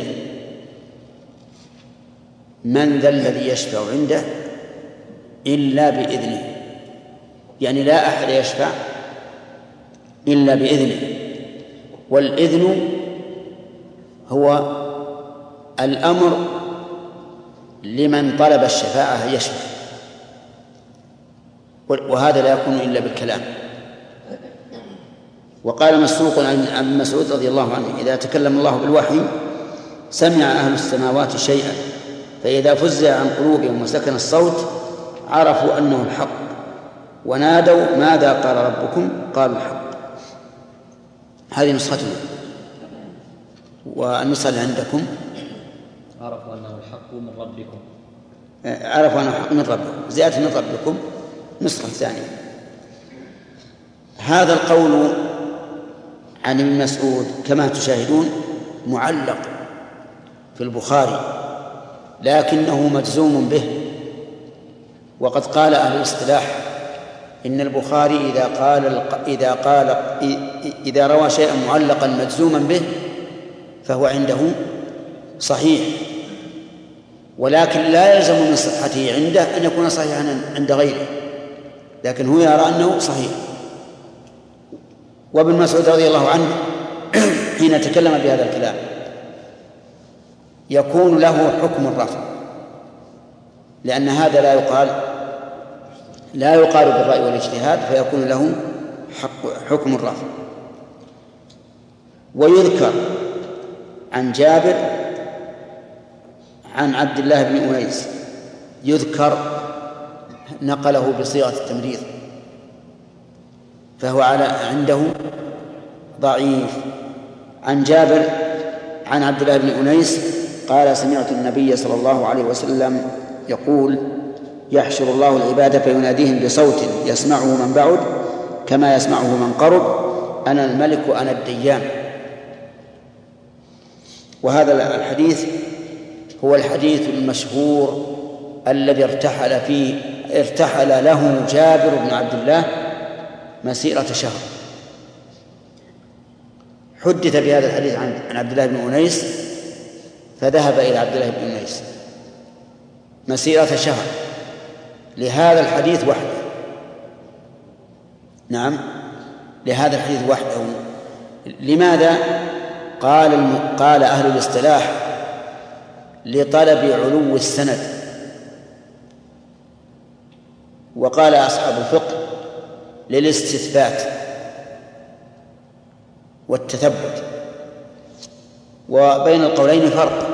من ذا الذي يشفع عنده إلا بإذنه، يعني لا أحد يشفع إلا بإذنه. والإذن هو الأمر لمن طلب الشفاعة يشفع، وهذا لا يكون إلا بالكلام. وقال مسروق عن مسعود رضي الله عنه إذا تكلم الله بالوحي سمع أهل السماوات شيئا فإذا فزع عن قلوبهم وسكن الصوت عرفوا أنه الحق ونادوا ماذا قال ربكم قالوا الحق. هذه نسختنا. والنسخة اللي عندكم عرفوا أنه الحق من ربكم عرفوا أنه الحق من ربكم، زيادة من ربكم نسخة ثانية. هذا القول عن ابن مسعود كما تشاهدون معلق في البخاري لكنه مجزوم به. وقد قال أهل الاصطلاح إن البخاري إذا قال إذا قال إذا روى شيئا معلقا مجزوما به فهو عنده صحيح، ولكن لا يلزم من صحته عنده أن يكون صحيحا عند غيره، لكن هو يرى أنه صحيح. وابن مسعود رضي الله عنه حين تكلم بهذا الكلام يكون له حكم الرفع، لأن هذا لا يقال لا يقال بالرأي والاجتهاد، فيكون له حكم الرفع. ويذكر عن جابر عن عبد الله بن أنيس، يذكر نقله بصيغة التمريض فهو على عنده ضعيف. عن جابر عن عبد الله بن أنيس قال سمعت النبي صلى الله عليه وسلم يقول يحشر الله العباد فيناديهم بصوت يسمعه من بعد كما يسمعه من قرب أنا الملك وأنا الديان. وهذا الحديث هو الحديث المشهور الذي ارتحل فيه ارتحل له جابر بن عبد الله مسيرة شهر. حدث بهذا الحديث عن عبد الله بن أنيس فذهب إلى عبد الله بن أنيس مسيرة شهر لهذا الحديث وحده. نعم لهذا الحديث وحده. لماذا؟ قال الم... قال أهل الاصطلاح لطلب علو السند، وقال أصحاب الفقه للاستثبات. والتثبت، وبين القولين فرق.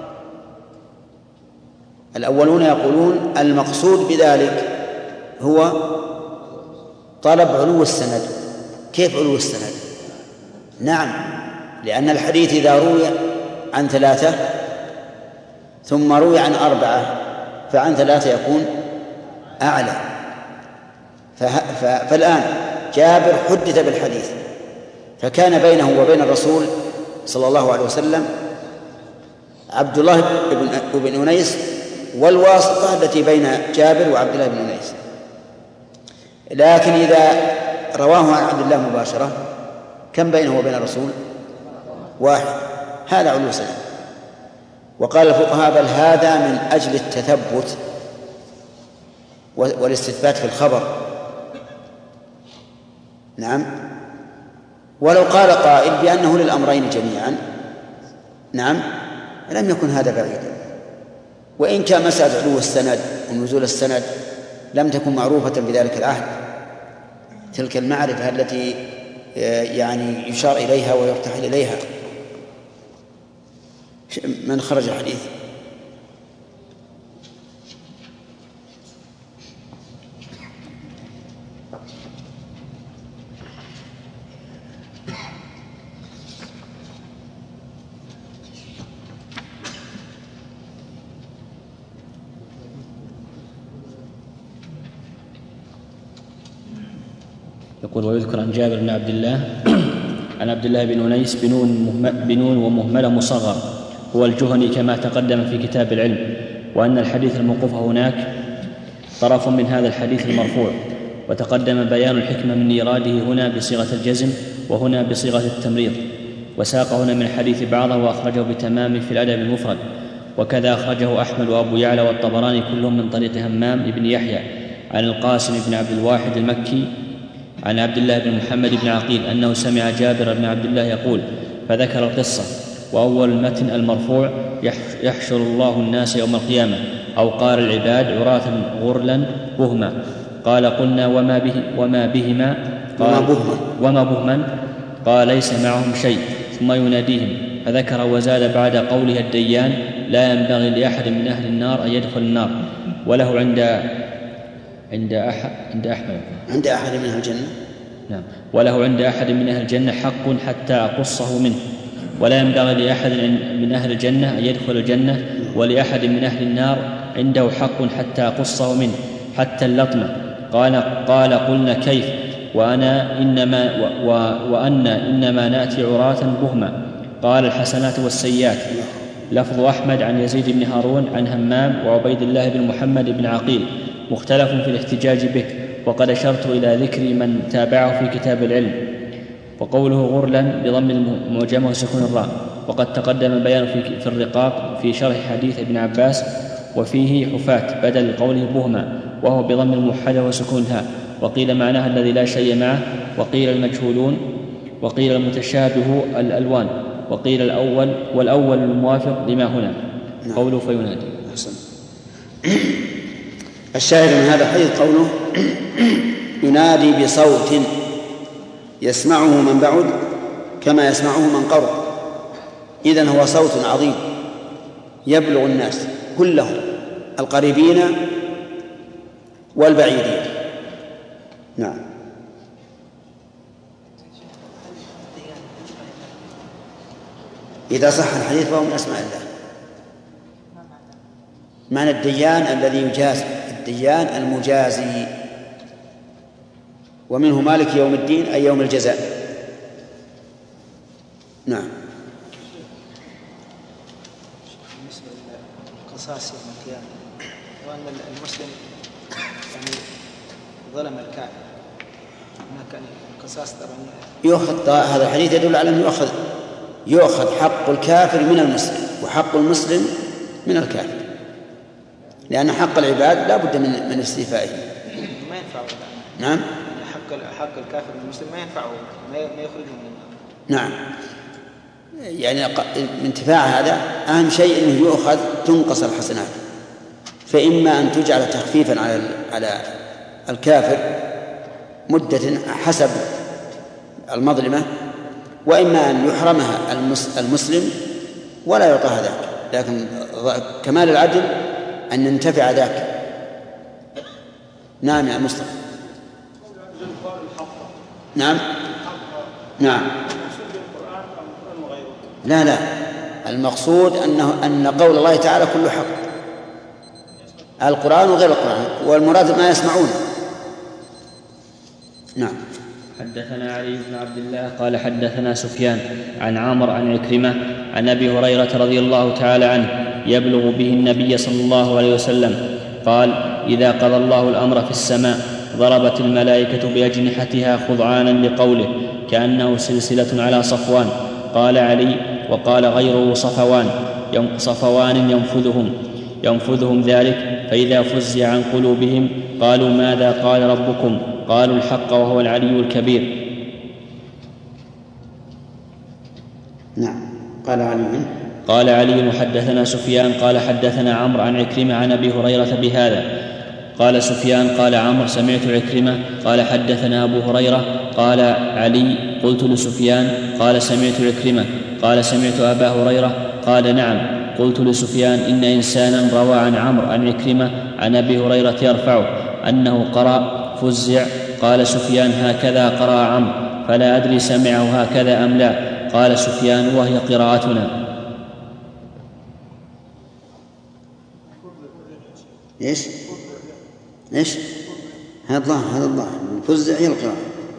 الأولون يقولون المقصود بذلك هو طلب علو السند. كيف علو السند؟ نعم، لأن الحديث إذا روي عن ثلاثة ثم روي عن أربعة فعن ثلاثة يكون أعلى. فالآن جابر حدث بالحديث فكان بينه وبين الرسول صلى الله عليه وسلم عبد الله بن أنيس والواسطة التي بين جابر وعبد الله بن أنيس. لكن إذا رواه عن عبد الله مباشرة كم بينه وبين الرسول؟ واحد. هذا علو سند. وقال الفقهاء بل هذا من أجل التثبت والاستثبات في الخبر. نعم. ولو قال قائل بأنه للأمرين جميعا نعم لم يكن هذا بعيدا. وإن كان مسألة علو السند ونزول السند لم تكن معروفة بذلك العهد، تلك المعرفة التي يعني يشار إليها ويرتحل إليها. من خرج الحديث؟ يقول ويذكر عن جابر بن عبد الله عن عبد الله بن أنيس بنون, بنون ومهملة مصغر هو الجهني كما تقدم في كتاب العلم، وأن الحديث الموقوف هناك طرف من هذا الحديث المرفوع، وتقدم بيان الحكمة من إيراده هنا بصيغة الجزم وهنا بصيغة التمريض، وساق هنا من الحديث بعضه وأخرجه بتمامه في الأدب المفرد، وكذا أخرجه أحمد وأبو يعلى والطبراني كلهم من طريق همام بن يحيى عن القاسم بن عبد الواحد المكي عن عبد الله بن محمد بن عقيل أنه سمع جابر بن عبد الله يقول فذكر القصة. وأول المتن المرفوع يحشر الله الناس يوم القيامة أو قال العباد عراة غرلا بهما. قال قلنا وما, به وما بهما؟ قال وما بهما؟ قال ليس معهم شيء. ثم يناديهم فذكر وزاد بعد قوله الديان لا ينبغي لأحد من أهل النار أن يدخل النار وله عند عند أحد عند أحمد عند أحد من أهل الجنة نعم وله عند أحد من أهل الجنة حق حتى أقصه منه، ولا ينبغي لأحد من أهل الجنة أن يدخل الجنة، ولأحد من أهل النار عنده حق حتى أقصه منه حتى اللطمة. قال قال قلنا كيف وأنا إنما و وأن إنما نأتي عراة بهما. قال الحسنات والسيئات. لفظ أحمد عن يزيد بن هارون عن همام وعبيد الله بن محمد بن عقيل مختلف في الاحتجاج به، وقد أشرت إلى ذكر من تابعه في كتاب العلم. وقوله غرلا بضم المعجمة وسكون الراء، وقد تقدم بيان في, في الرقاق في شرح حديث ابن عباس وفيه حفاة بدل قوله بهما وهو بضم الموحدة وسكون الهاء. وقيل معناها الذي لا شيء معه، وقيل المجهولون، وقيل المتشابه الألوان، وقيل الأول والأول الموافق لما هنا. نعم. قوله فينادي. الشاهد من هذا الحديث قوله ينادي بصوت يسمعه من بعد كما يسمعه من قرب. إذن هو صوت عظيم يبلغ الناس كلهم القريبين والبعيدين. نعم. إذا صح الحديث فهو من أسماء الله. معنى الديان الذي يجازي، الديان المجازي، ومنه مالك يوم الدين أي يوم الجزاء. نعم. بالنسبة للقصاص يوم القيامة وأن المسلم يعني ظلم الكافر هناك القصاص طبعا يؤخذ. هذا الحديث يدل على أنه يؤخذ يؤخذ حق الكافر من المسلم وحق المسلم من الكافر، لأن حق العباد لا بد من من استيفائه. ما ينفعه. نعم. حق حق الكافر من المسلم ما ينفعه، ما يخرجه من النار. نعم. يعني من انتفاع هذا أهم شيء أنه يؤخذ تنقص الحسنات، فإما أن تجعل تخفيفا على على الكافر مدة حسب المظلمة، وإما أن يحرمها المسلم ولا يعطاها ذاك، لكن كمال العدل أن ينتفع ذاك. نعم يا مصطفى. نعم نعم لا لا المقصود أنه أن قول الله تعالى كل حق، القرآن وغير القرآن، والمراد ما يسمعون. نعم. حدثنا علي بن عبد الله قال حدثنا سفيان عن عامر عن عكرمة عن أبي هريرة رضي الله تعالى عنه يبلغ به النبي صلى الله عليه وسلم قال: إذا قضى الله الأمر في السماء ضربت الملائكة بأجنحتها خضعانا لقوله كأنه سلسلة على صفوان. قال علي: وقال غيره صفوان صفوان ينفذهم ينفذهم ذلك، فإذا فزع عن قلوبهم قالوا: ماذا قال ربكم؟ قالوا: الحق وهو العلي الكبير. نعم. قال علي قال علي: حدثنا سفيان قال حدثنا عمرو عن عكرمة عن أبي هريرة بهذا. قال سفيان: قال عمرو: سمعت عكرمة قال حدثنا أبو هريرة. قال علي: قلت لسفيان قال سمعت عكرمة قال سمعت أبا هريرة. قال: نعم. قلت لسفيان: إن إنسانا روى عن عمرو عن عكرمة عن أبي هريرة يرفعه أنه قرأ فزع. قال سفيان: هكذا قرأ عمرو، فلا أدري سمعه هكذا أم لا. قال سفيان: وهي قراءتنا. ايش ايش هذا الله هذا الله فزع هي القراءة.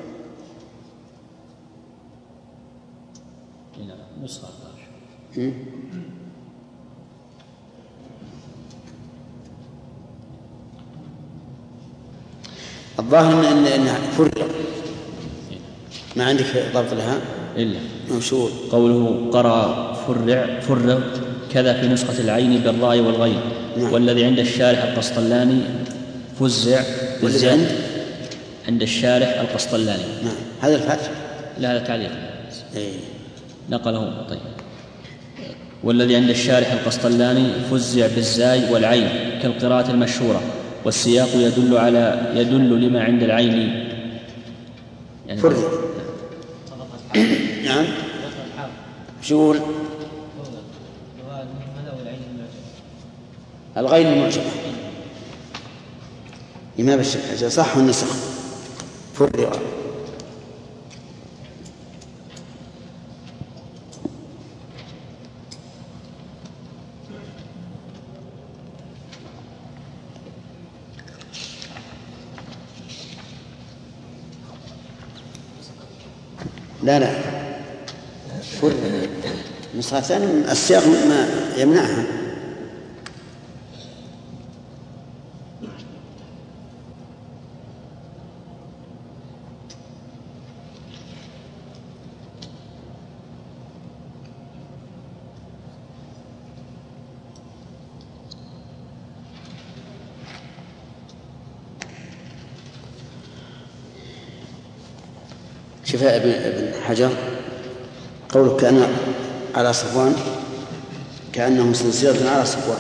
الظاهر ان ان فرق ما عندك ضبط لها الا موصول. قوله قرأ فرع فرع كذا في نسخة العين بالراء والغين. نعم. والذي عند الشارح القسطلاني فزع والذي عند عند الشارح القسطلاني. نعم. هذا الفتح لا هذا تعليق. ايه نقله. طيب. والذي عند الشارح القسطلاني فزع بالزاي والعين كالقراءة المشهورة، والسياق يدل على يدل لما عند العين يعني فرع. نعم. شو الغين المعجمة لما بالشك صح والنسخ فرع. لا لا فرع النسخة الثانية السياق ما يمنعها. شفاء ابن حجر قوله كأن على صفوان كأنه سلسلة على صفوان.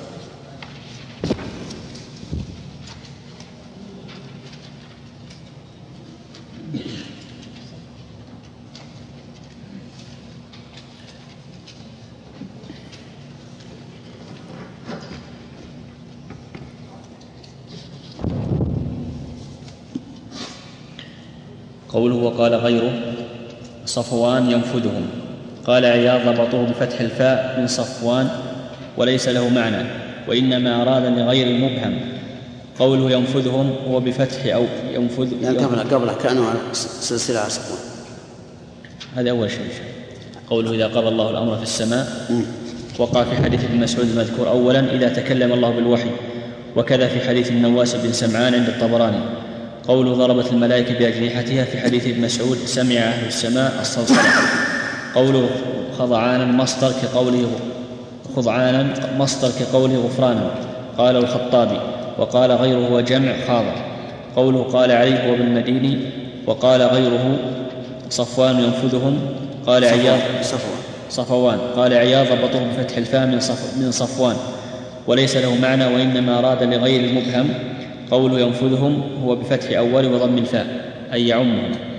قوله وقال غيره صفوان ينفذهم. قال عياض: ضبطوه بفتح الفاء من صفوان وليس له معنى، وإنما أراد لغير المبهم. قوله ينفذهم هو بفتح أو ينفذ يعني قبل قبل كأنه سلسلة على صفوان. هذا أول شيء. قوله إذا قضى الله الأمر في السماء وقع في حديث ابن مسعود المذكور أولا إذا تكلم الله بالوحي، وكذا في حديث النواس بن سمعان عند الطبراني. قوله ضربت الملائكة بأجنحتها في حديث ابن مسعود سمع أهل السماء الصلصلة. قوله خضعانا مصدر كقوله خضعانا مصدر كقوله غفرانا. قال الخطابي وقال غيره وجمع خاضع. قوله قال علي هو بالمديني وقال غيره صفوان ينفذهم. قال عياض صفوان صفوان قال عياض ضبطوه بفتح الفاء من, صف من صفوان وليس له معنى، وإنما أراد لغير المبهم. قوله ينفذهم هو بفتح أول وضم الفاء أي يعمهم.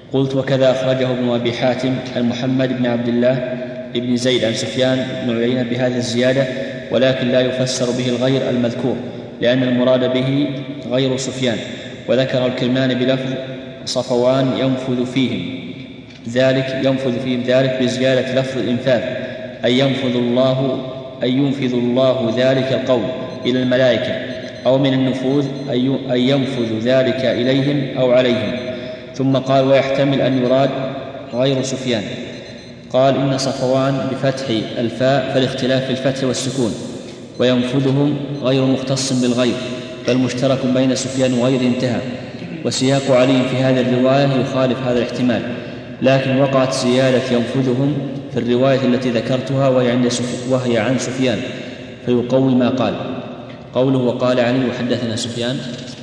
قلت: وكذا أخرجه ابن أبي حاتم عن محمد بن عبد الله بن زيد عن سفيان بن عيينة بهذه الزيادة، ولكن لا يفسر به الغير المذكور، لأن المراد به غير سفيان. وذكر الكرمان بلفظ صفوان ينفذ فيهم ذلك ينفذ فيهم ذلك بزيادة لفظ الإنفاذ، أي ينفذ الله أي ينفذ الله ذلك القول إلى الملائكة، أو من النفوذ أي ينفذ ذلك إليهم أو عليهم. ثم قال: ويحتمل أن يراد غير سفيان. قال: إن صفوان بفتح الفاء فالاختلاف في الفتح والسكون، وينفذهم غير مختص بالغير بل مشترك بين سفيان وغيره، انتهى. وسياق علي في هذه الرواية يخالف هذا الاحتمال، لكن وقعت زيادة ينفذهم في الرواية التي ذكرتها وهي, عند وهي عن سفيان، فيقوي ما قال. قوله: وقال علي وحدثنا سفيان.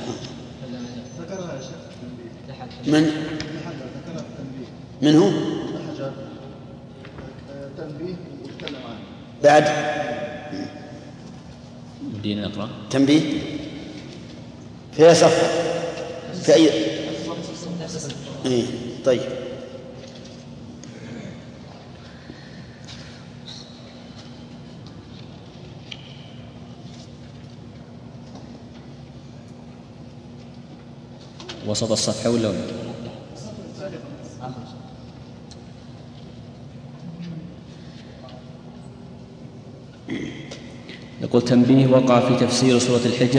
من من هو؟ بعد بدينا نقرأ تنبيه في صفحة في أي إيه. طيب وسط الصفحة ولا ولا؟ يقول: تنبيه وقع في تفسير سورة الحجر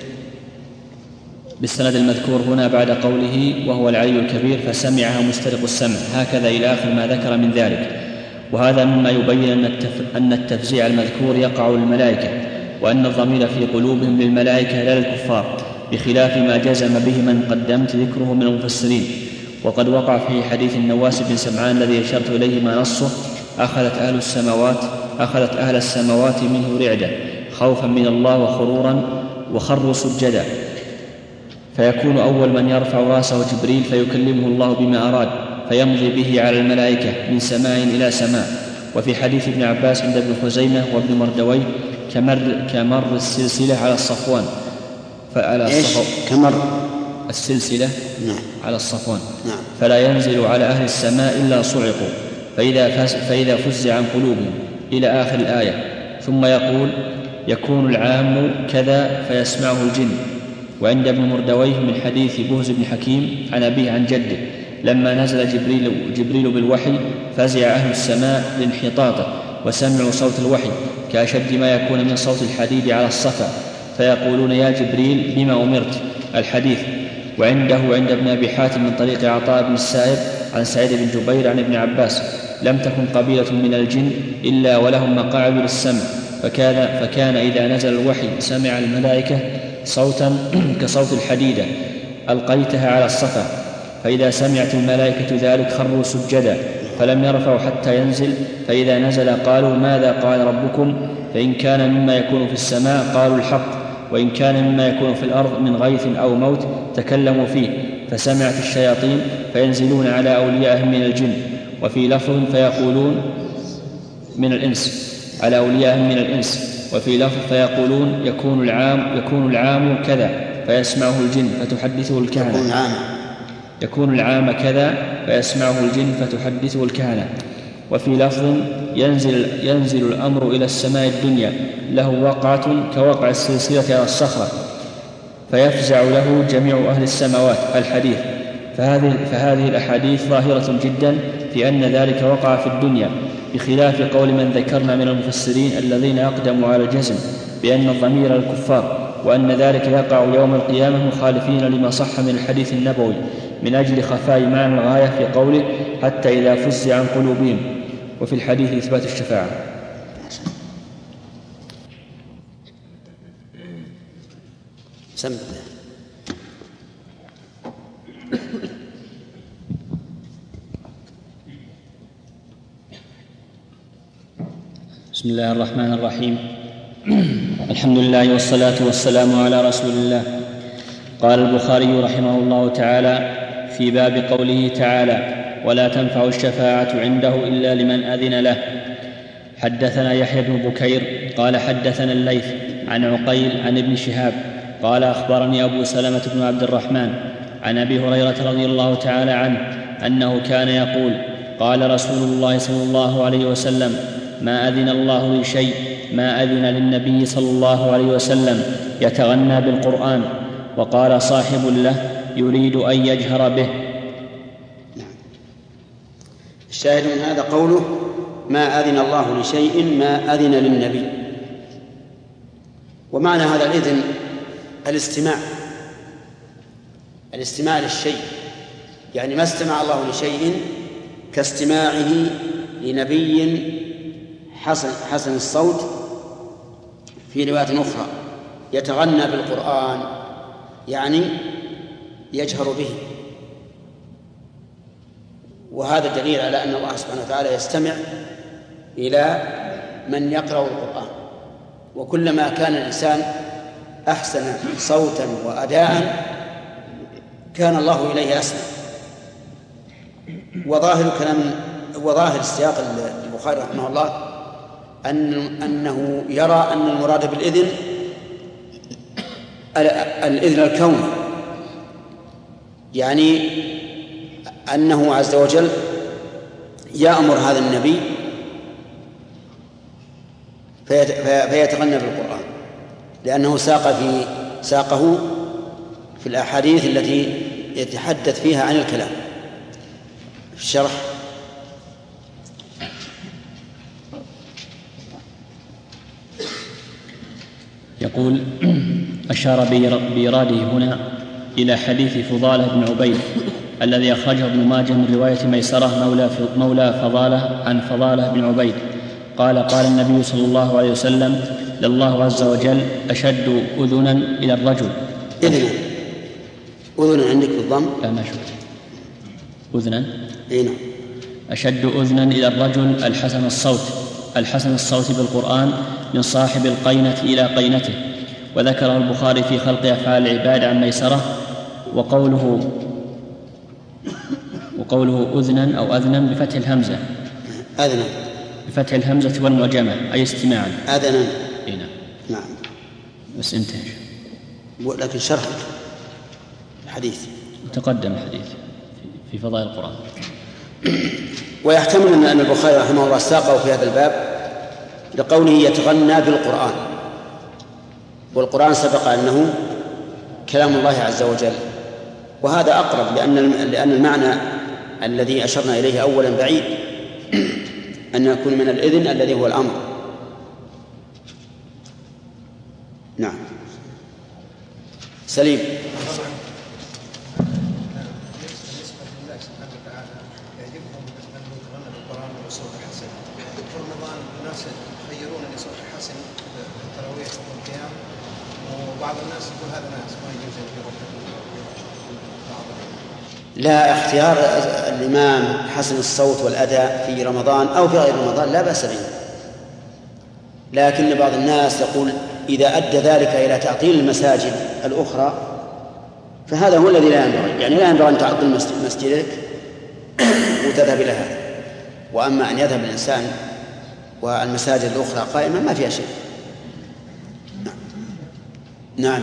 بالسند المذكور هنا بعد قوله: وهو العلي الكبير فسمعها مسترق السمع، هكذا إلى آخر ما ذكر من ذلك. وهذا مما يبين أن التفزيع المذكور يقع للملائكة، وأن الضمير في قلوبهم للملائكة لا للكفار، بخلاف ما جزم به من قدمت ذكره من المفسرين. وقد وقع في حديث النواس بن سمعان الذي أشرت إليه ما نصه: أخذت أهل السماوات أخذت أهل السماوات منه رعدة خوفا من الله وخرورا وخروا سجدا، فيكون أول من يرفع رأسه جبريل فيكلمه الله بما أراد، فيمضي به على الملائكة من سماء إلى سماء. وفي حديث ابن عباس عند ابن خزيمة وابن مردوي كمر, كمر السلسلة على الصفوان فعلى كمر السلسلة نعم. على الصفوان نعم. فلا ينزل على أهل السماء إلا صعقوا، فإذا, فإذا فزع عن قلوبهم إلى آخر الآية. ثم يقول: يكون العام كذا فيسمعه الجن. وعند ابن مردويه من حديث بهز بن حكيم عن أبيه عن جده لما نزل جبريل, جبريل بالوحي فزع أهل السماء لانحطاطه وسمعوا صوت الوحي كأشد ما يكون من صوت الحديد على الصفا، فيقولون: يا جبريل بما أمرت؟ الحديث. وعنده عند ابن أبي حاتم من طريق عطاء بن السائب عن سعيد بن جبير عن ابن عباس: لم تكن قبيلة من الجن إلا ولهم مقاعد للسمع، فكان, فكان إذا نزل الوحي سمع الملائكة صوتا كصوت الحديدة ألقيتها على الصفا، فإذا سمعت الملائكة ذلك خروا سجدا، فلم يرفعوا حتى ينزل، فإذا نزل قالوا: ماذا قال ربكم؟ فإن كان مما يكون في السماء قالوا الحق، وإن كان مما يكون في الأرض من غيث أو موت تكلموا فيه، فسمعت الشياطين فينزلون على أوليائهم من الجن. وفي لفظ فيقولون من الإنس على أوليائهم من الإنس. وفي لفظ فيقولون: يكون العام يكون العام كذا فيسمعه الجن فتحدثه الكهنة يكون العام كذا فيسمعه الجن فتحدثه الكهنة. وفي لفظ: ينزل, ينزل الأمر إلى السماء الدنيا له وقعة كوقع السلسلة على الصخرة فيفزع له جميع أهل السماوات. الحديث. فهذه, فهذه الأحاديث ظاهرة جدا في أن ذلك وقع في الدنيا، بخلاف قول من ذكرنا من المفسرين الذين أقدموا على الجزم بأن الضمير الكفار، وأن ذلك يقع يوم القيامة، مخالفين لما صح من الحديث النبوي من أجل خفاء معنى الغاية في قوله: حتى إذا فزع عن قلوبهم. وفي الحديث إثبات الشفاعة. سم. بسم الله الرحمن الرحيم. الحمد لله والصلاة والسلام على رسول الله. قال البخاري رحمه الله تعالى في باب قوله تعالى: ولا تنفع الشفاعة عنده إلا لمن أذن له. حدثنا يحيى بن بكير قال حدثنا الليث عن عقيل عن ابن شهاب قال: أخبرني أبو سلمة بن عبد الرحمن عن أبي هريرة رضي الله تعالى عنه أنه كان يقول: قال رسول الله صلى الله عليه وسلم: ما أذن الله لشيء ما أذن للنبي صلى الله عليه وسلم يتغنى بالقرآن. وقال صاحب له: يريد أن يجهر به. الشاهد من هذا قوله: ما أذن الله لشيء ما أذن للنبي. ومعنى هذا الإذن الاستماع، الاستماع للشيء، يعني ما استمع الله لشيء كاستماعه لنبي حسن, حسن الصوت في رواية أخرى يتغنى بالقرآن، يعني يجهر به. وهذا دليل على أن الله سبحانه وتعالى يستمع إلى من يقرأ القرآن، وكلما كان الإنسان أحسن صوتا وأداء كان الله إليه أسمع. وظاهر كلام وظاهر السياق البخاري رحمه الله أن أنه يرى أن المراد بالإذن الإذن الكوني، يعني أنه عز وجل يأمر هذا النبي فيتغنى بالقرآن، لأنه ساق في ساقه في الأحاديث التي يتحدث فيها عن الكلام. في الشرح: يقول: أشار بإراده هنا إلى حديث فضالة بن عبيد الذي أخرجه ابن ماجه من رواية ميسرة مولى, مولى فضالة عن فضالة بن عبيد قال: قال النبي صلى الله عليه وسلم: لله عز وجل أشد أذنا إلى الرجل. إذن أذنا عندك بالضم؟ لا، ما شفت أذنا. إيه؟ أشد أذنا إلى الرجل الحسن الصوت الحسن الصوت بالقرآن من صاحب القينة إلى قينته. وذكره البخاري في خلق أفعال العباد عن ميسرة. وقوله وقوله أذنا أو أذنا بفتح الهمزة، أذنا بفتح الهمزة والمعجمة، أي استماعا. أذنا. إيه نعم. نعم. بس انتهى. لكن شرح الحديث تقدم الحديث في فضائل القرآن. ويحتمل أن البخاري رحمه الله ساقه في هذا الباب لقوله يتغنى بالقرآن، والقرآن سبق أنه كلام الله عز وجل، وهذا أقرب لأن لأن المعنى الذي أشرنا إليه أولا بعيد، أن يكون من الإذن الذي هو الأمر. نعم. سليم. وبعض الناس يقول هذا ناس ما يجوز لا، اختيار الإمام حسن الصوت والأداء في رمضان أو في غير رمضان لا بأس به، لكن بعض الناس يقول إذا أدى ذلك إلى تعطيل المساجد الأخرى فهذا هو الذي لا ينبغي، يعني لا ينبغي أن تعطل مسجدك وتذهب إلى هذا. وأما أن يذهب الإنسان والمساجد الأخرى قائمة ما فيها شيء. نعم.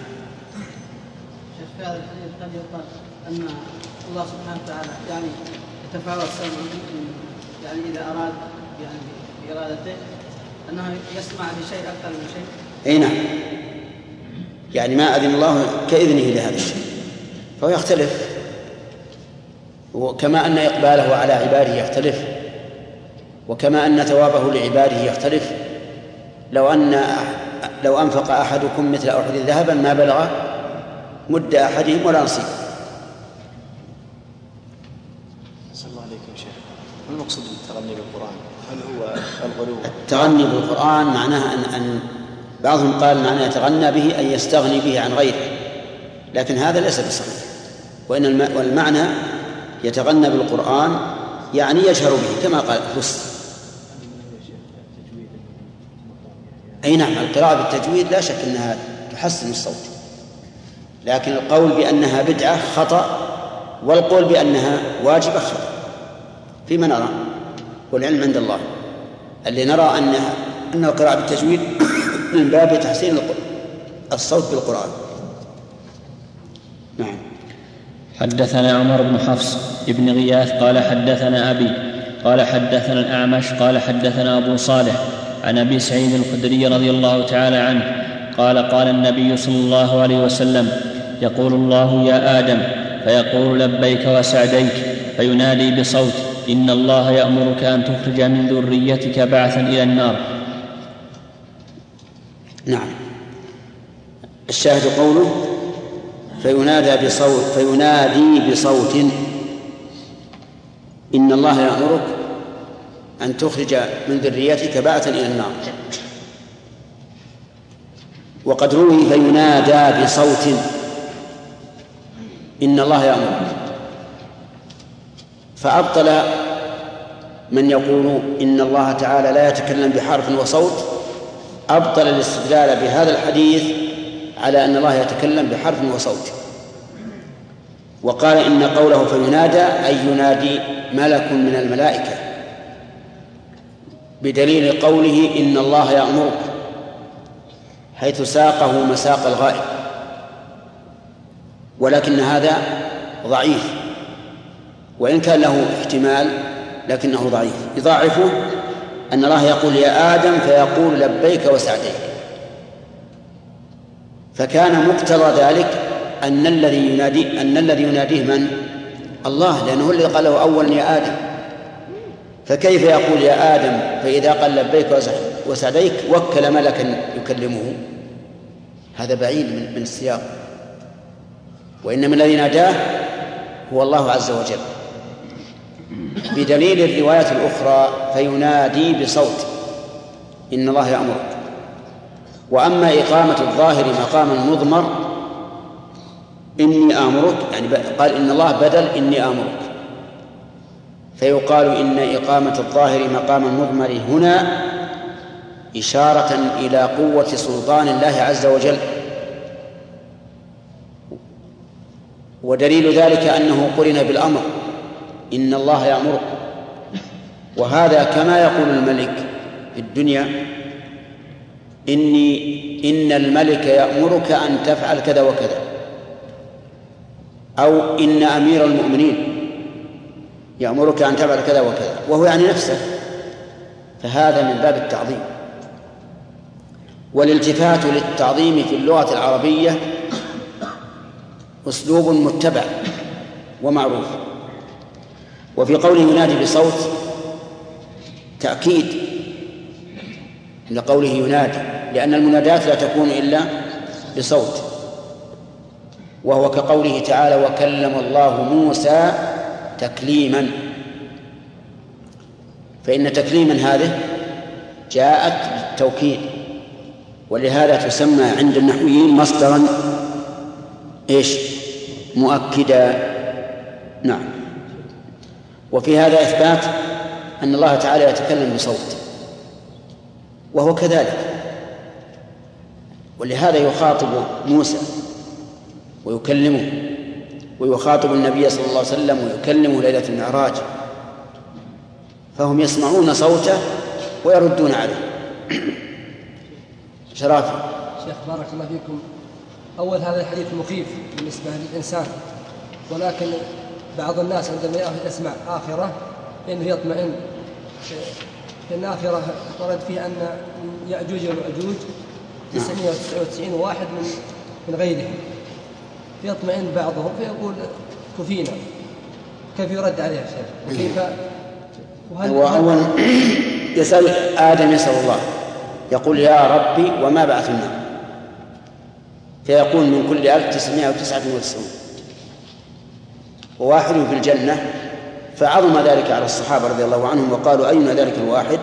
شيخ في هذا الحديث قد يقال أن الله سبحانه وتعالى يعني يتفاوت سمعه، يعني إذا أراد يعني بإرادته أنه يسمع لشيء أكثر من شيء. أي نعم، يعني ما أذن الله كإذنه لهذا الشيء فهو يختلف، وكما أن إقباله على عباده يختلف، وكما أن ثوابه لعباده يختلف. لو أن لو أنفق أحدكم مثل أحد ذهبا ما بلغ مد أحدهم ولا نصيب. صلى الله عليك يا شيخ، ما المقصود بالتغني بالقرآن؟ هل هو الغلو؟ التغني بالقرآن معناها أن, أن بعضهم قال معناه يتغنى به أن يستغني به عن غيره، لكن هذا ليس بصحيح. وإن المعنى يتغنى بالقرآن يعني يجهر به كما قال فس. أي نعم، القراءة بالتجويد لا شك أنها تحسن الصوت، لكن القول بأنها بدعة خطأ، والقول بأنها واجبة خطأ فيما نرى، والعلم عند الله. اللي نرى أنها أن القراءة بالتجويد من باب تحسين الصوت بالقرآن. نعم. حدثنا عمر بن حفص ابن غياث قال حدثنا أبي قال حدثنا الأعمش قال حدثنا أبو صالح عن أبي سعيد الخدري رضي الله تعالى عنه قال قال النبي صلى الله عليه وسلم يقول الله يا آدم فيقول لبيك وسعديك فينادي بصوت إن الله يأمرك أن تخرج من ذريتك بعثا إلى النار. نعم. الشاهد قوله فينادى بصوت فينادي بصوت إن الله يأمرك أن تخرج من ذريتك بعثا إلى النار. وقد روي فينادى بصوت إن الله يأمرك، فأبطل من يقول إن الله تعالى لا يتكلم بحرف وصوت، أبطل الاستدلال بهذا الحديث على أن الله يتكلم بحرف وصوت، وقال إن قوله فينادى أي ينادي ملك من الملائكة، بدليل قوله إن الله يأمرك، حيث ساقه مساق الغائب. ولكن هذا ضعيف، وإن كان له احتمال لكنه ضعيف. يضاعفه أن الله يقول يا آدم فيقول لبيك وسعديك، فكان مقتضى ذلك أن الذي ينادي أن الذي يناديه من؟ الله، لأنه الذي قال له أولا يا آدم، فكيف يقول يا آدم فإذا قال لبيك وسعديك وكل ملكا يكلمه؟ هذا بعيد من السياق، وإنما الذي ناداه هو الله عز وجل، بدليل الروايات الأخرى فينادي بصوت إن الله يأمرك. وأما إقامة الظاهر مقام المضمر إني آمرك، يعني قال إن الله بدل إني آمرك، فيقال إن إقامة الظاهر مقام المضمر هنا إشارة إلى قوة سلطان الله عز وجل، ودليل ذلك أنه قرن بالأمر إن الله يأمرك. وهذا كما يقول الملك في الدنيا إني إن الملك يأمرك أن تفعل كذا وكذا، أو إن أمير المؤمنين يأمرك أن تفعل كذا وكذا، وهو يعني نفسه، فهذا من باب التعظيم. والالتفات للتعظيم في اللغة العربية أسلوب متبع ومعروف. وفي قوله ينادي بصوت تأكيد لقوله ينادي، لأن المنادات لا تكون إلا بصوت، وهو كقوله تعالى وكلم الله موسى تكليما، فإن تكليما هذه جاءت بالتوكيد، ولهذا تسمى عند النحويين مصدرا إيش؟ مؤكدا. نعم. وفي هذا إثبات أن الله تعالى يتكلم بصوت، وهو كذلك، ولهذا يخاطب موسى ويكلمه، ويخاطب النبي صلى الله عليه وسلم ويكلمه ليلة المعراج، فهم يسمعون صوته ويردون عليه. شرافي. شيخ بارك الله فيكم، أول هذا الحديث مخيف بالنسبة للإنسان، ولكن بعض الناس عندما يسمع آخرة إنه يطمئن، لأن آخرة ورد فيه أن يأجوج ومأجوج تسعمائة وتسعة وتسعين واحد من من غيرهم، فيطمئن بعضهم فيقول كفينا. كيف يرد عليه يا شيخ؟ وكيف؟ هو أول يسأل آدم يسأل الله، يقول يا ربي وما بعثنا، فيقول من كل ألف تسعمائة وتسعة وتسعين، وواحد في الجنة. فعظم ذلك على الصحابة رضي الله عنهم، وقالوا أينا ذلك الواحد؟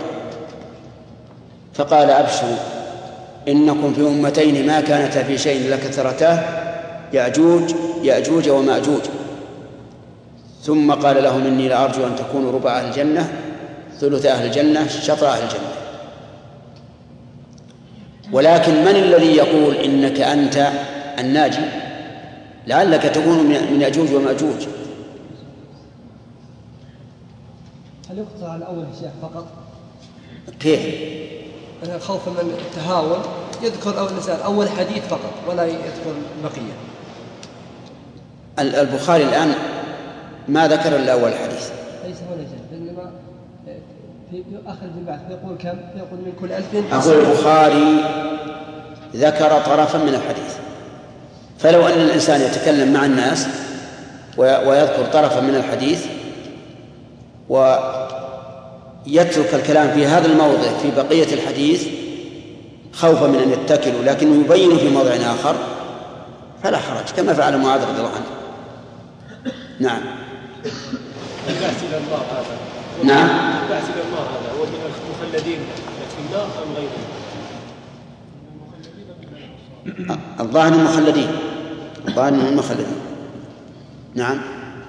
فقال أبشروا إنكم في أمتين ما كانتا في شيء لكثرتاه يأجوج يأجوج ومأجوج. ثم قال لهم إني لأرجو أن تكونوا ربع أهل الجنة، ثلث أهل الجنة، شطر أهل الجنة. ولكن من الذي يقول إنك أنت الناجي؟ لعلك تكون من يأجوج ومأجوج. هل يقطع الأول الشيخ فقط؟ كيف؟ خوفا من التهاون يذكر أول الإنسان أول حديث فقط ولا يذكر البقية. البخاري الآن ما ذكر إلا أول الحديث. ليس هنا جد، إنما في آخر البعث يقول كم؟ يقول من كل ألف. أقول البخاري ذكر طرفا من الحديث، فلو أن الإنسان يتكلم مع الناس ويذكر طرفا من الحديث ويترك الكلام في هذا الموضع في بقية الحديث خوفا من أن يتكلوا، لكنه يبين في موضع آخر فلا حرج، كما فعل معاذ رضي الله عنه. نعم. البعث إلى الله هذا. نعم. البعث إلى الله هذا هو من المخلدين في النار أم غيرهم؟ الظاهر المخلدين، الظاهر المخلدين. نعم.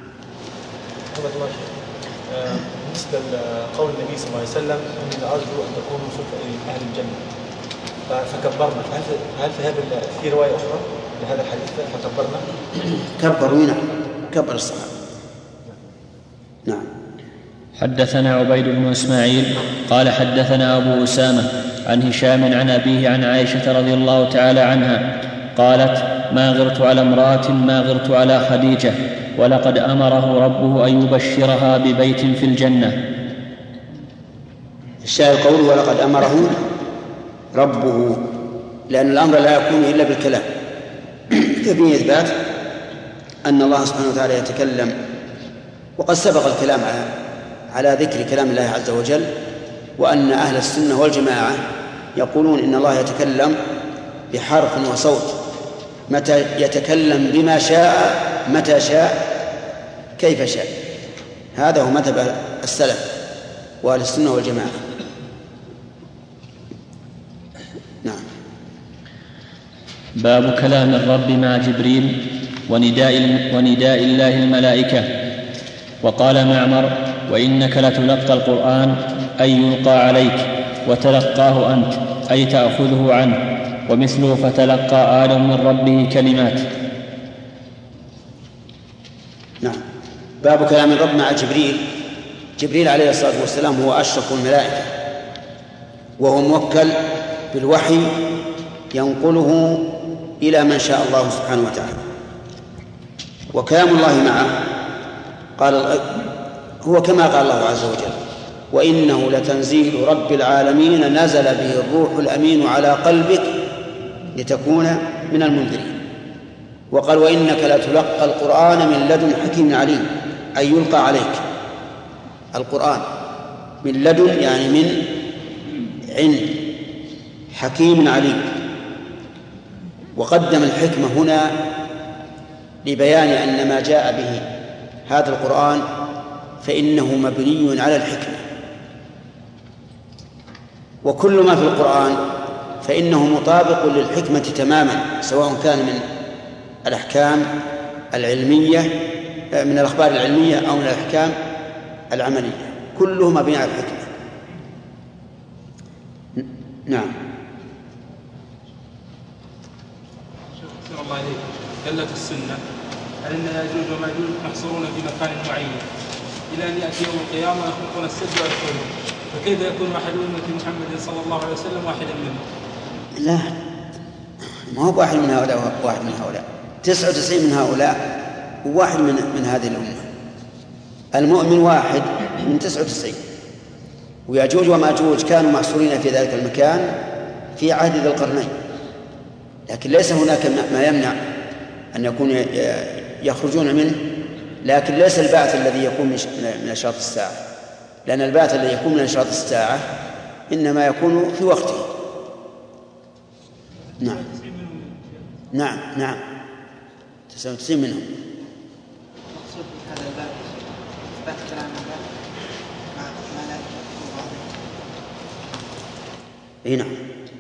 بالنسبة لقول النبي صلى الله عليه وسلم إني أرجو أن تكونوا من أهل الجنة فكبرنا، هل في هذا في رواية أخرى لهذا الحديث فكبرنا؟ كبروا نعم، كبر الصحابة. نعم. حدثنا عبيد بن إسماعيل قال حدثنا أبو أسامة عن هشام عن أبيه عن عائشة رضي الله تعالى عنها قالت: ما غرت على امرأة ما غرت على خديجة، ولقد أمره ربه أن يبشرها ببيت في الجنة. الشاهد قوله ولقد أمره ربه، لأن الأمر لا يكون إلا بالكلام، كفي إثبات أن الله سبحانه وتعالى يتكلم، وقد سبق الكلام على ذكر كلام الله عز وجل، وأن أهل السنة والجماعة يقولون إن الله يتكلم بحرف وصوت، متى يتكلم بما شاء متى شاء كيف شاء. هذا هو مذهب السلف وأهل السنة والجماعة. نعم. باب كلام الرب مع جبريل ونداء, ونداء الله الملائكة. وقال معمر: وإنك لتلقى القرآن أي يلقى عليك، وتلقاه أنت أي تأخذه عنه، ومثله فتلقى آدم من ربه كلمات. نعم. باب كلام الرب مع جبريل. جبريل عليه الصلاة والسلام هو أشرف الملائكة، وهو موكل بالوحي ينقله إلى من شاء الله سبحانه وتعالى. وكلام الله معه قال هو كما قال الله عز وجل: وإنه لتنزيل رب العالمين نزل به الروح الأمين على قلبك لتكون من المنذرين. وقال: وإنك لتلقى القرآن من لدن حكيم عليم، أي يلقى عليك القرآن من لدن يعني من عند حكيم عليم. وقدم الحكمة هنا لبيان أن ما جاء به هذا القرآن فإنه مبني على الحكمة، وكل ما في القرآن فإنه مطابق للحكمة تماما، سواء كان من الأحكام العلمية من الأخبار العلمية أو من الأحكام العملية، كله مبني على الحكمة. نعم. شكرا الله عليك. دلت السنة على أن يأجوج ومأجوج محصورون في مكان معين إلى أن يأتي يوم القيامة ويخلقون السد ويدخلون، فكيف يكون أحد أمة محمد صلى الله عليه وسلم واحدا منهم؟ لا، ما هو واحد من هؤلاء واحد من هؤلاء، تسعة وتسعين من هؤلاء وواحد من من هذه الأمة. المؤمن واحد من تسعة وتسعين. ويأجوج ومأجوج كانوا محصورين في ذلك المكان في عهد ذي القرنين، لكن ليس هناك ما يمنع أن يكون يخرجون منه، لكن ليس البعث الذي يكون من أشراط الساعة، لأن البعث الذي يكون من أشراط الساعة إنما يكون في وقته. نعم نعم نعم تسعة وتسعين منهم. مقصود هذا الباب إثبات كلام الله مع الملائكة. اي نعم.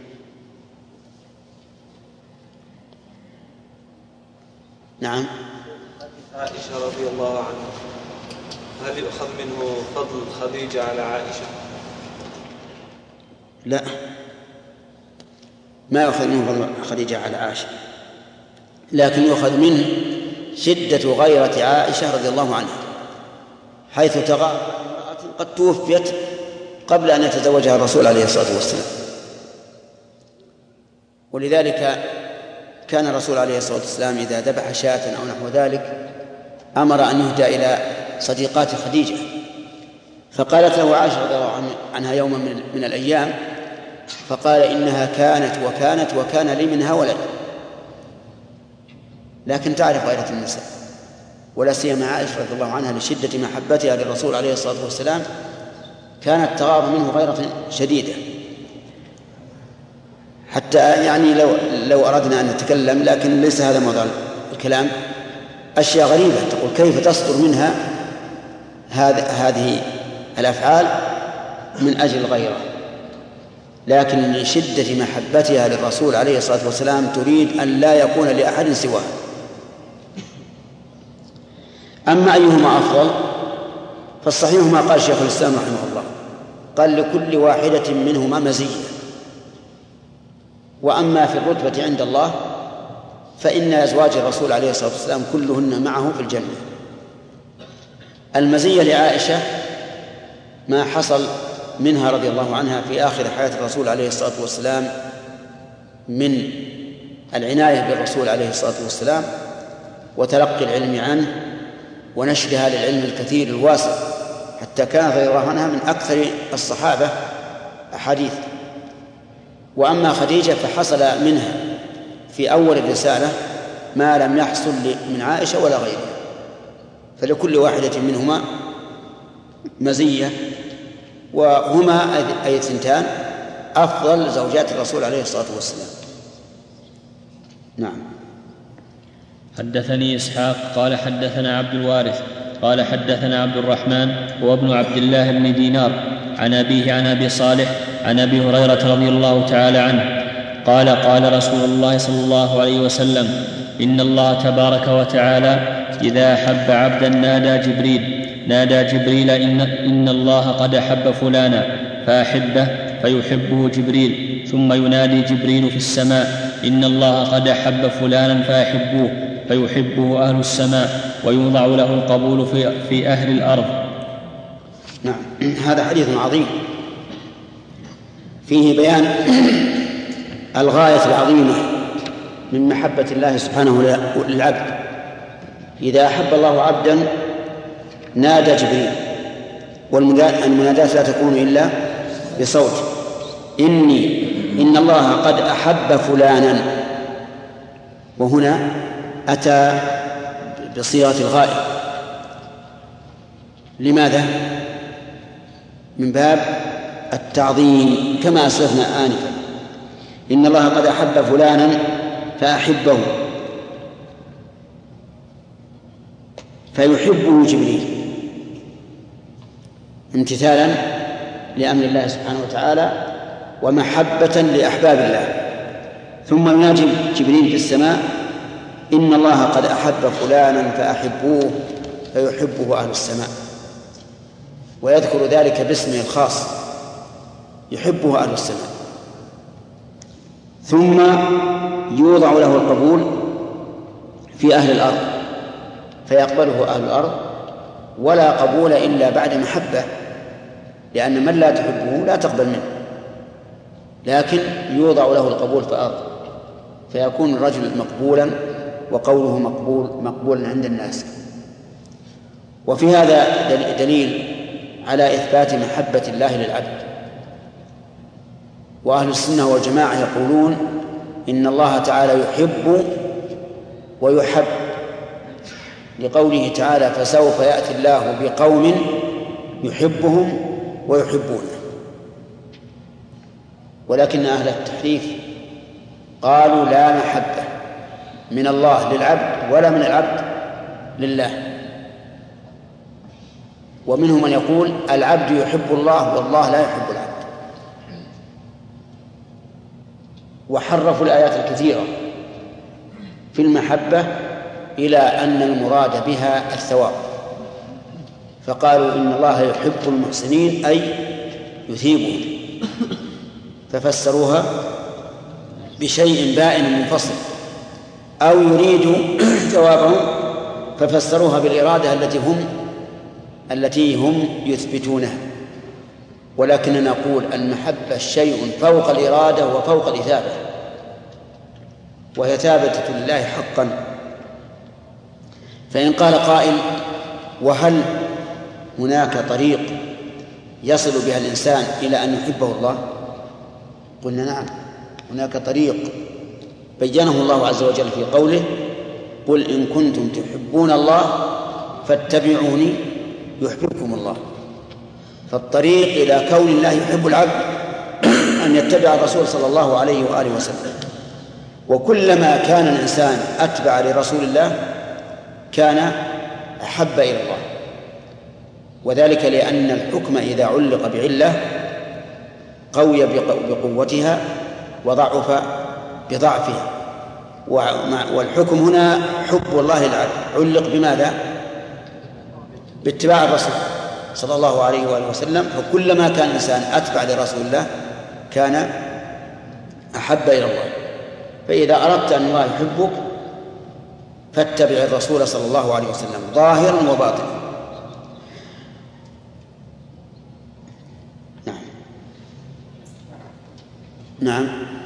نعم. عائشة رضي الله عنها، هل يؤخذ منه فضل خديجة على عائشة؟ لا، ما يؤخذ منه فضل خديجة على عائشة، لكن يؤخذ منه شدة غيرة عائشة رضي الله عنها، حيث تغار امرأة قد توفيت قبل أن يتزوجها الرسول عليه الصلاة والسلام. ولذلك كان الرسول عليه الصلاة والسلام إذا ذبح شاة أو نحو ذلك أمر أن يهدى إلى صديقات خديجة، فقالت له عائشة رضي الله عنها يوما من الأيام، فقال إنها كانت وكانت وكان لي منها ولد. لكن تعرف غيرة النساء، ولا سيما عائشة رضي الله عنها لشدة محبتها للرسول عليه الصلاة والسلام كانت تغار منه غيرة شديدة، حتى يعني لو لو أردنا أن نتكلم، لكن ليس هذا موضوع الكلام، أشياء غريبة تقول كيف تصدر منها هذه الأفعال من أجل الغيرة، لكن من شدة محبتها للرسول عليه الصلاة والسلام تريد أن لا يكون لأحد سواه. أما أيهما أفضل فالصحيح ما قال شيخ الإسلام رحمه الله، قال لكل واحدة منهما مزية، وأما في الرتبة عند الله فإن أزواج الرسول عليه الصلاة والسلام كلهن معه في الجنة. المزية لعائشة ما حصل منها رضي الله عنها في آخر حياة الرسول عليه الصلاة والسلام من العناية بالرسول عليه الصلاة والسلام وتلقي العلم عنه ونشرها للعلم الكثير الواسع، حتى كانت رضي الله عنها من أكثر الصحابة أحاديث. وأما خديجة فحصل منها في أول الرسالة ما لم يحصل من عائشة ولا غيرها، فلكل واحدة منهما مزية، وهما أي الثنتان أفضل زوجات الرسول عليه الصلاة والسلام. نعم. حدثني إسحاق قال حدثنا عبد الوارث قال حدثنا عبد الرحمن هو ابن عبد الله بن دينار عن أبيه عن أبي صالح عن أبي هريرة رضي الله تعالى عنه قال قال رسول الله صلى الله عليه وسلم إن الله تبارك وتعالى إذا أحب عبدا نادى جبريل نادى جبريل إن, إن الله قد أحب فلانا فأحبه فيحبه جبريل، ثم ينادي جبريل في السماء إن الله قد أحب فلانا فأحبوه فيحبه أهل السماء ويوضع له القبول في, في أهل الأرض. نعم. هذا حديث عظيم فيه بيان الغاية العظيمة من محبة الله سبحانه للعبد. إذا أحب الله عبدا نادى جبريل، والمناداة لا تكون إلا بصوت، إني إن الله قد أحب فلانا، وهنا أتى بصيغة الغائب. لماذا؟ من باب التعظيم كما أسلفنا آنفا، إن الله قد أحب فلانا فأحبه فيحبه جبريل امتثالا لأمر الله سبحانه وتعالى ومحبة لأحباب الله. ثم ينادي جبريل في السماء إن الله قد أحب فلانا فأحبوه فيحبه أهل السماء، ويذكر ذلك باسمه الخاص يحبه أهل السماء. ثم يوضع له القبول في أهل الأرض فيقبله أهل الأرض، ولا قبول إلا بعد محبة، لأن من لا تحبه لا تقبل منه، لكن يوضع له القبول في الأرض فيكون الرجل مقبولا وقوله مقبول مقبولا عند الناس. وفي هذا دليل على إثبات محبة الله للعبد. وأهل السنة والجماعة يقولون إن الله تعالى يحب ويحب، لقوله تعالى فسوف يأتي الله بقوم يحبهم ويحبونه. ولكن أهل التحريف قالوا لا محبة من الله للعبد ولا من العبد لله، ومنهم من يقول العبد يحب الله والله لا يحب العبد، وحرفوا الآيات الكثيرة في المحبة إلى أن المراد بها الثواب، فقالوا إن الله يحب المحسنين أي يثيبهم، ففسروها بشيء بائن منفصل، أو يريد ثوابهم ففسروها بالإرادة التي هم التي هم يثبتونها. ولكننا نقول المحبة شيء فوق الإرادة وفوق الإثابة، وهي ثابتة لله حقا، فإن قال قائل: وهل هناك طريق يصل بها الإنسان إلى أن يحبه الله؟ قلنا نعم، هناك طريق بينه الله عز وجل في قوله: قل إن كنتم تحبون الله فاتبعوني يحببكم الله. فالطريق إلى كون الله يحب العبد أن يتبع الرسول صلى الله عليه وآله وسلم، وكلما كان الإنسان أتبع لرسول الله كان أحب إلى الله، وذلك لأن الحكم إذا علق بعلة قوي بقوتها وضعف بضعفها، والحكم هنا حب الله للعبد علق بماذا؟ باتباع الرسول صلى الله عليه وآله وسلم. فكلما كان الإنسان أتبع لرسول الله كان أحب إلى الله. فإذا أردت أن الله يحبك فاتبع الرسول صلى الله عليه وسلم ظاهرا وباطنا. نعم نعم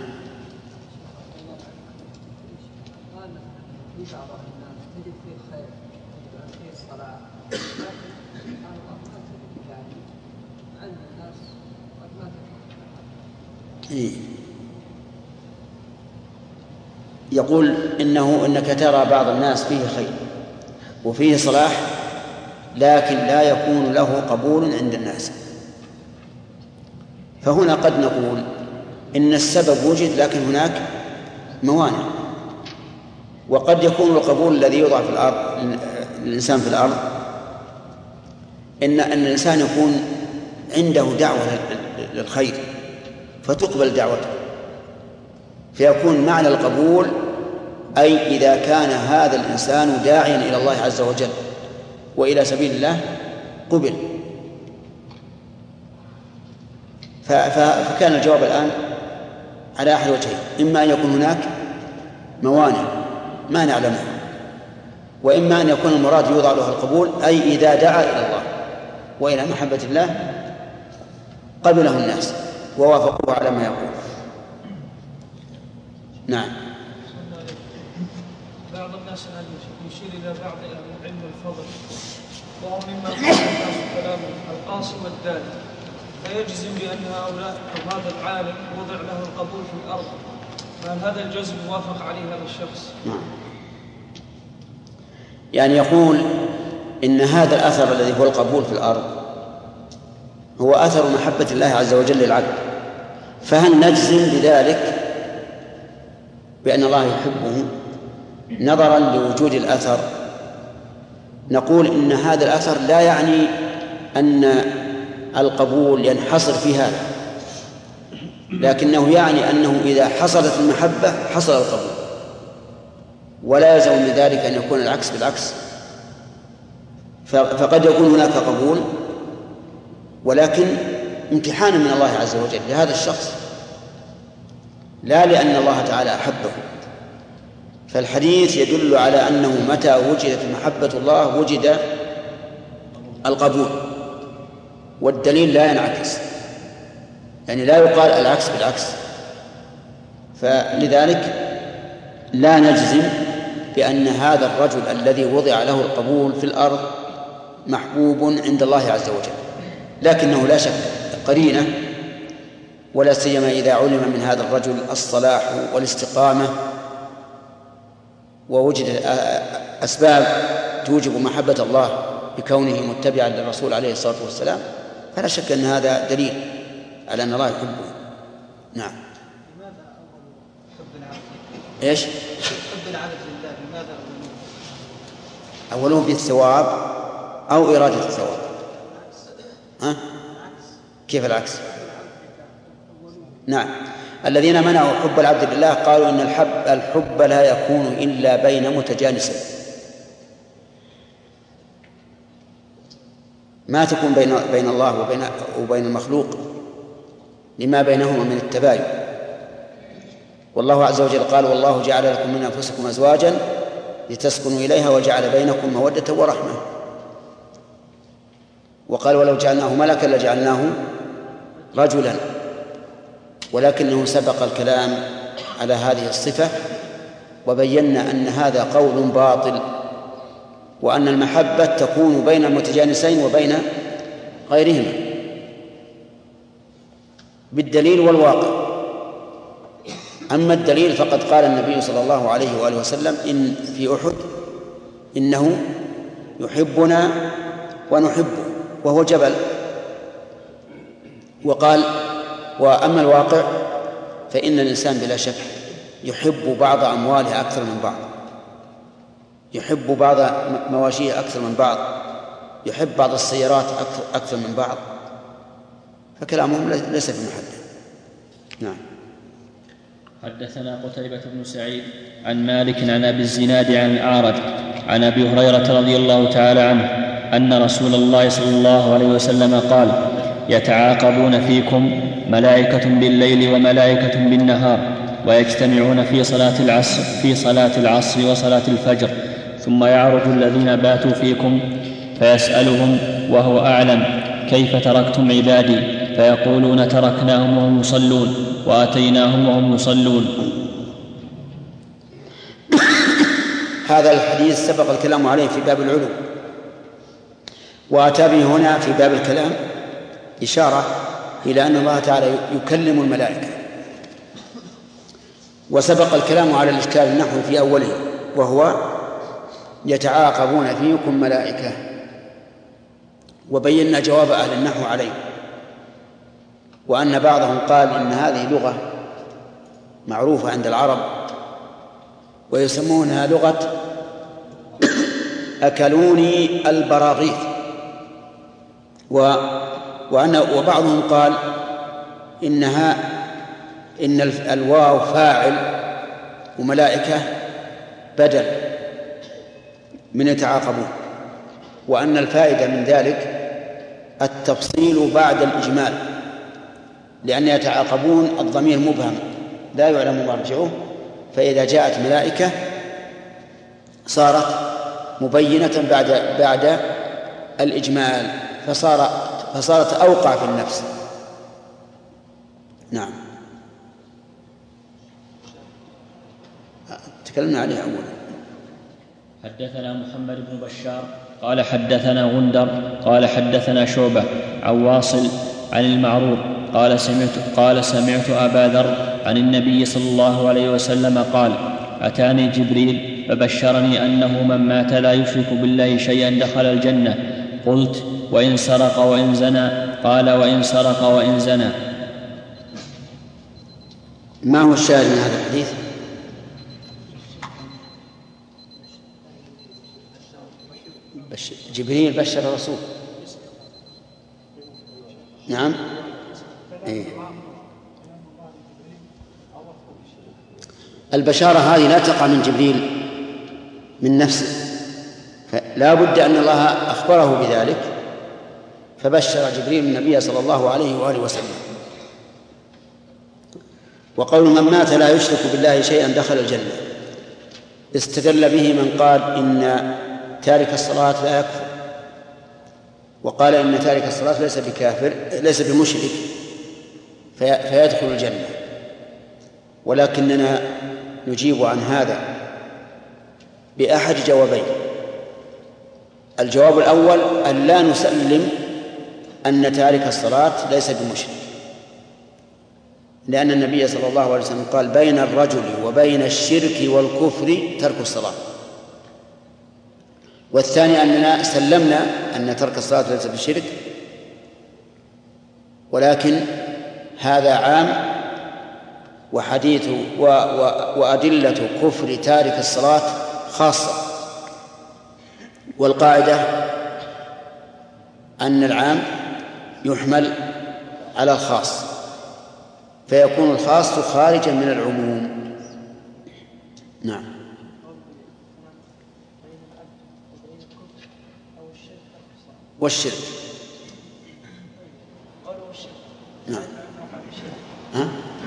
يقول إنه إنك ترى بعض الناس فيه خير وفيه صلاح لكن لا يكون له قبول عند الناس. فهنا قد نقول إن السبب وجد لكن هناك موانع، وقد يكون القبول الذي يوضع في الأرض للإنسان في الأرض إن أن الإنسان يكون عنده دعوة للخير فتقبل دعوته، فيكون معنى القبول أي إذا كان هذا الإنسان داعيا إلى الله عز وجل وإلى سبيل الله قبل. فكان الجواب الآن على أحد وجهين: إما أن يكون هناك موانع ما نعلمها، وإما أن يكون المراد يوضع له القبول أي إذا دعا إلى الله وإلى محبة الله قبله الناس ووافقوه على ما يقول. نعم. بعض الناس يشير إلى بعض العلم والفضل وهو مما قال الناس كلامه القاسم والدال، فيجزم بأن هؤلاء أو هذا العالم وضع له القبول في الأرض، فهل هذا الجزم وافق عليه هذا الشخص؟ نعم. يعني يقول إن هذا الأثر الذي هو القبول في الأرض هو أثر محبة الله عز وجل للعبد، فهل نجزم بذلك بأن الله يحبه نظرا لوجود الأثر؟ نقول إن هذا الأثر لا يعني أن القبول ينحصر في هذا، لكنه يعني أنه إذا حصلت المحبة حصل القبول، ولا يلزم من ذلك أن يكون العكس بالعكس. فقد يكون هناك قبول ولكن امتحانا من الله عز وجل لهذا الشخص، لا لأن الله تعالى أحبه. فالحديث يدل على أنه متى وجدت محبة الله وجد القبول، والدليل لا ينعكس، يعني لا يقال العكس بالعكس. فلذلك لا نجزم بأن هذا الرجل الذي وضع له القبول في الأرض محبوب عند الله عز وجل، لكنه لا شك قرينة، ولا سيما إذا علم من هذا الرجل الصلاح والاستقامة ووجد أسباب توجب محبة الله بكونه متبعا للرسول عليه الصلاة والسلام، فلا شك أن هذا دليل على أن الله يحبه. نعم. لماذا أول حب العبد؟ إيش؟ حب العبد لله لماذا أوله؟ أوله بالثواب أو إرادة الثواب. ها؟ كيف العكس؟ نعم. الذين منعوا حب العبد لله قالوا إن الحب الحب لا يكون إلا بين متجانسين، ما تكون بين بين الله وبين وبين المخلوق لما بينهما من التباين. والله عز وجل قال: والله جعل لكم من أنفسكم أزواجا لتسكنوا إليها وجعل بينكم مودة ورحمة. وقال: ولو جعلناه ملكا لجعلناه رجلا، ولكنه سبق الكلام على هذه الصفة وبينا أن هذا قول باطل وأن المحبة تكون بين المتجانسين وبين غيرهما بالدليل والواقع. أما الدليل فقد قال النبي صلى الله عليه وآله وسلم إن في أحد إنه يحبنا ونحبه وهو جبل. وقال وأما الواقع فإن الإنسان بلا شك يحب بعض أمواله أكثر من بعض، يحب بعض مواشيه أكثر من بعض، يحب بعض السيارات أكثر من بعض، فكلامهم ليس بمحدد. نعم. حدثنا قتيبة بن سعيد عن مالك عن أبي الزناد عن الأعرج عن أبي هريرة رضي الله تعالى عنه أن رسول الله صلى الله عليه وسلم قال: يتعاقبون فيكم ملائكة بالليل وملائكة بالنهار، ويجتمعون في صلاة العصر في صلاة العصر وصلاة الفجر، ثم يعرج الذين باتوا فيكم فيسألهم وهو أعلم: كيف تركتم عبادي؟ فيقولون: تركناهم وهم يصلون وأتيناهم وهم يصلون. هذا الحديث سبق الكلام عليه في باب العلو، وأتى به هنا في باب الكلام إشارة إلى أن الله تعالى يكلم الملائكة. وسبق الكلام على الإشكال النحوي في أوله، وهو يتعاقبون فيكم ملائكة، وبينا جواب أهل النحو عليه، وأن بعضهم قال إن هذه لغة معروفة عند العرب ويسمونها لغة أكلوني البراغيث، وأن وبعضهم قال إنها إن الواو فاعل وملائكة بدل من يتعاقبون، وأن الفائدة من ذلك التفصيل بعد الإجمال، لأن يتعاقبون الضمير مبهم لا يعلم مرجعه، فإذا جاءت ملائكة صارت مبينة بعد بعد الإجمال، فصار فصارت أوقع في النفس. نعم. تكلمنا عليه أولا. حدثنا محمد بن بشار قال حدثنا غندر قال حدثنا شعبة عن واصل عن المعروف قال سمعت قال سمعت أبا ذر عن النبي صلى الله عليه وسلم قال: أتاني جبريل فبشرني أنه من مات لا يشرك بالله شيئا دخل الجنة. قلت: وإن سرق وإن زنى؟ قال: وإن سرق وإن زنى. ما هو الشاهد من هذا الحديث؟ جبريل بشر الرسول. نعم. إيه. البشارة هذه لا تقع من جبريل من نفسه، فلا بد أن الله أخبره بذلك، فبشر جبريل النبي صلى الله عليه وآله وسلم. وقول من مات لا يشرك بالله شيئا دخل الجنة استدل به من قال إن تارك الصلاة لا يكفر، وقال إن تارك الصلاة ليس بكافر ليس بمشرك فيدخل الجنة. ولكننا نجيب عن هذا بأحد جوابين: الجواب الأول أن لا نسلم أن تارك الصلاة ليس بمشرك، لأن النبي صلى الله عليه وسلم قال: بين الرجل وبين الشرك والكفر ترك الصلاة. والثاني أننا سلمنا أن ترك الصلاة ليس بالشرك، ولكن هذا عام، وحديث و و وأدلة كفر تارك الصلاة خاصة. والقاعدة أن العام يحمل على الخاص، فيكون الخاص خارجا من العموم. نعم. والشرك. نعم. ها؟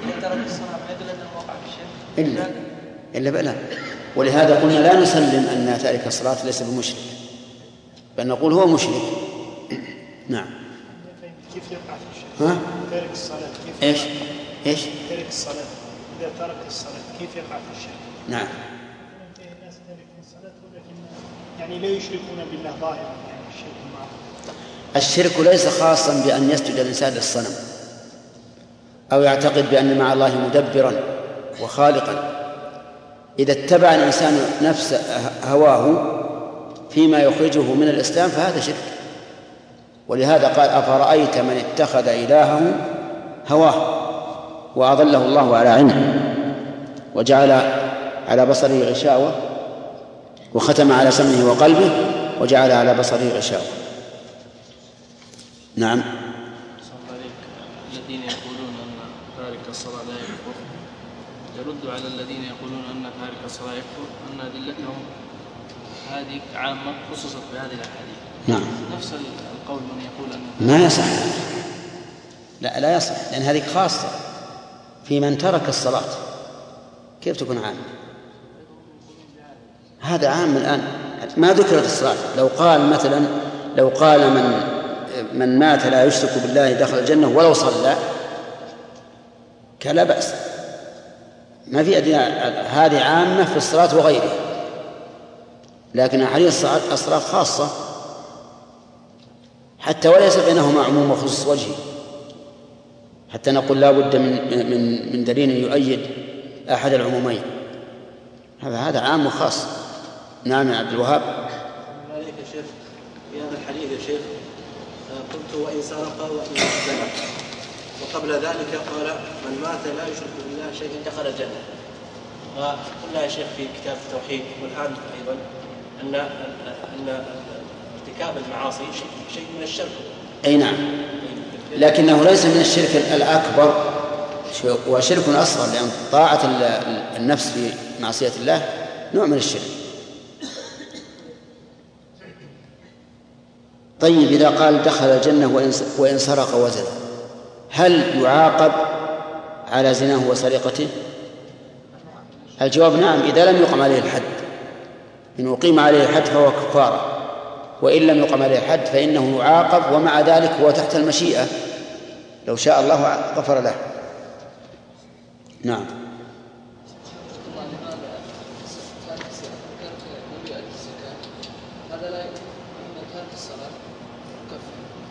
إلا إلا بلا. ولهذا قلنا لا نسلم أن تارك الصلاة ليس بمشرك، بل نقول هو مشرك. نعم. كيف يقع في الشرك؟ ها؟ تارك الصلاة كيف إيش؟ إيش؟ تارك الصلاة إذا ترك الصلاة كيف يقع في الشرك؟ نعم. الناس تارك الصلاة ولكن يعني لا يشركون بالله ظاهرا يعني الشرك معه. الشرك ليس خاصا بأن يسجد الإنسان للصنم أو يعتقد بأن مع الله مدبرا وخالقا. إذا اتبع الإنسان نفس هواه فيما يخرجه من الإسلام فهذا شرك. ولهذا قال أفرأيت من اتخذ إلهه هواه وأضله الله على علم وجعل على بصره غشاوة وختم على سمعه وقلبه وجعل على بصره غشاوة. نعم. الذين يقولون أن تارك الصلاة لا يكفر يرد على الذين يقولون أن تارك الصلاة يكفر أن أدلتهم هذه عامة خصوصا في هذه الأحاديث. نعم. نفس القول من يقول أن ما يصح. لا لا يصح لأن هذه خاصة في من ترك الصلاة. كيف تكون عامة؟ هذا عام الآن ما ذكرت الصلاة. لو قال مثلا لو قال من من مات لا يشرك بالله دخل الجنة ولو صلى كان لا بأس. ما في أدنى. هذه عامة في الصلاة وغيرها، لكن أحاديث الصلاة خاصة حتى وليس بينهما عموم وخصوص وجهي حتى نقول لا بد من من من دليل يؤيد أحد العمومين. هذا هذا عام وخاص. نعم يا عبد الوهاب. عليك يا شيخ في هذا الحديث يا شيخ قلت وإن سرق وإن زنى، وقبل ذلك قال من مات لا يشرك بالله شيئا دخل الجنة. وقلنا يا شيخ في كتاب التوحيد والآن أيضا أن أن ارتكاب المعاصي شيء من الشرك. أي نعم، لكنه ليس من الشرك الأكبر وشرك أصغر، لأن طاعة النفس في معصية الله نوع من الشرك. طيب إذا قال دخل الجنة وإن سرق وزن، هل يعاقب على زناه وسرقته؟ الجواب نعم إذا لم يقم عليه الحد. إن أقيم عليه الحد فهو كفارة، وإن لم يقم عليه الحد فإنه يعاقب، ومع ذلك هو تحت المشيئة، لو شاء الله غفر له. نعم. هذا لا تارك الصلاة كفر.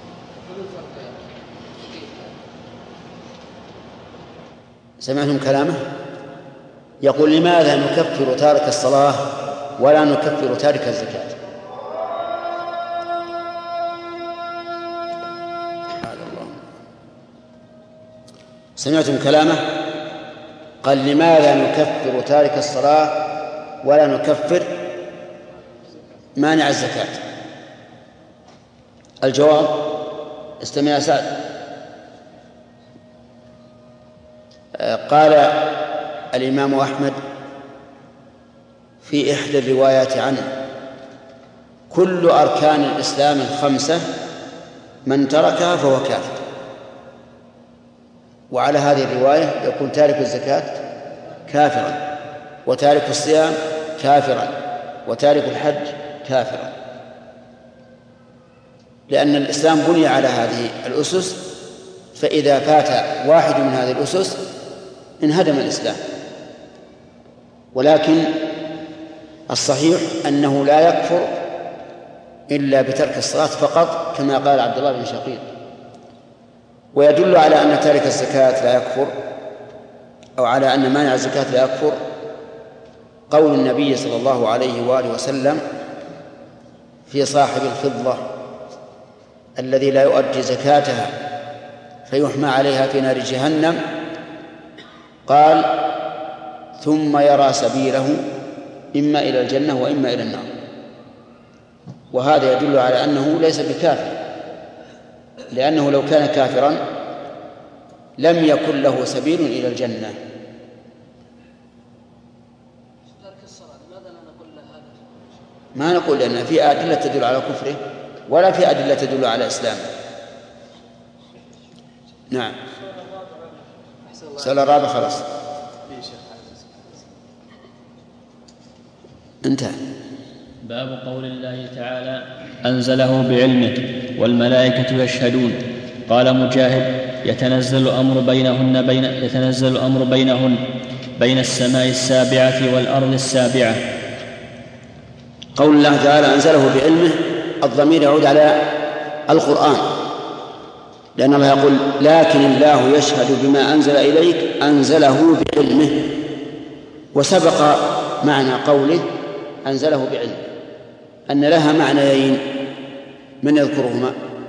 سمعتم كلامه؟ يقول لماذا نكفر تارك الصلاة ولا نكفر تارك الزكاة؟ سمعتم كلامه؟ قال لماذا نكفر تارك الصلاة ولا نكفر مانع الزكاة؟ الجواب استمع يا سعد. قال الإمام أحمد في إحدى الروايات عنه كل أركان الإسلام الخمسة من تركها فهو كافر. وعلى هذه الرواية يكون تارك الزكاة كافرا، وتارك الصيام كافرا، وتارك الحج كافرا، لأن الإسلام بني على هذه الأسس، فإذا فات واحد من هذه الأسس انهدم الإسلام. ولكن الصحيح أنه لا يكفر إلا بترك الصلاة فقط، كما قال عبد الله بن شقيق. ويدل على أن تارك الزكاة لا يكفر، أو على أن مانع الزكاة لا يكفر، قول النبي صلى الله عليه وآله وسلم في صاحب الفضة الذي لا يؤدي زكاتها فيحمى عليها في نار جهنم، قال ثم يرى سبيله إما إلى الجنة وإما إلى النار. وهذا يدل على أنه ليس بكافر، لأنه لو كان كافرا لم يكن له سبيل إلى الجنة. ما نقول لأن في أدلة تدل على كفره ولا في أدلة تدل على إسلامه. نعم. سؤال الرابع خلاص انتهى. باب قول الله تعالى أنزله بعلمه والملائكة يشهدون. قال مجاهد يتنزل الأمر بينهن بين يتنزل الأمر بينهن بين السماء السابعة والأرض السابعة. قول الله تعالى أنزله بعلمه، الضمير يعود على القرآن، لأن الله يقول لكن الله يشهد بما أنزل إليك أنزله بعلمه، وسبق معنى قوله أنزله بعلمه أن لها معنيين، من يذكرهما؟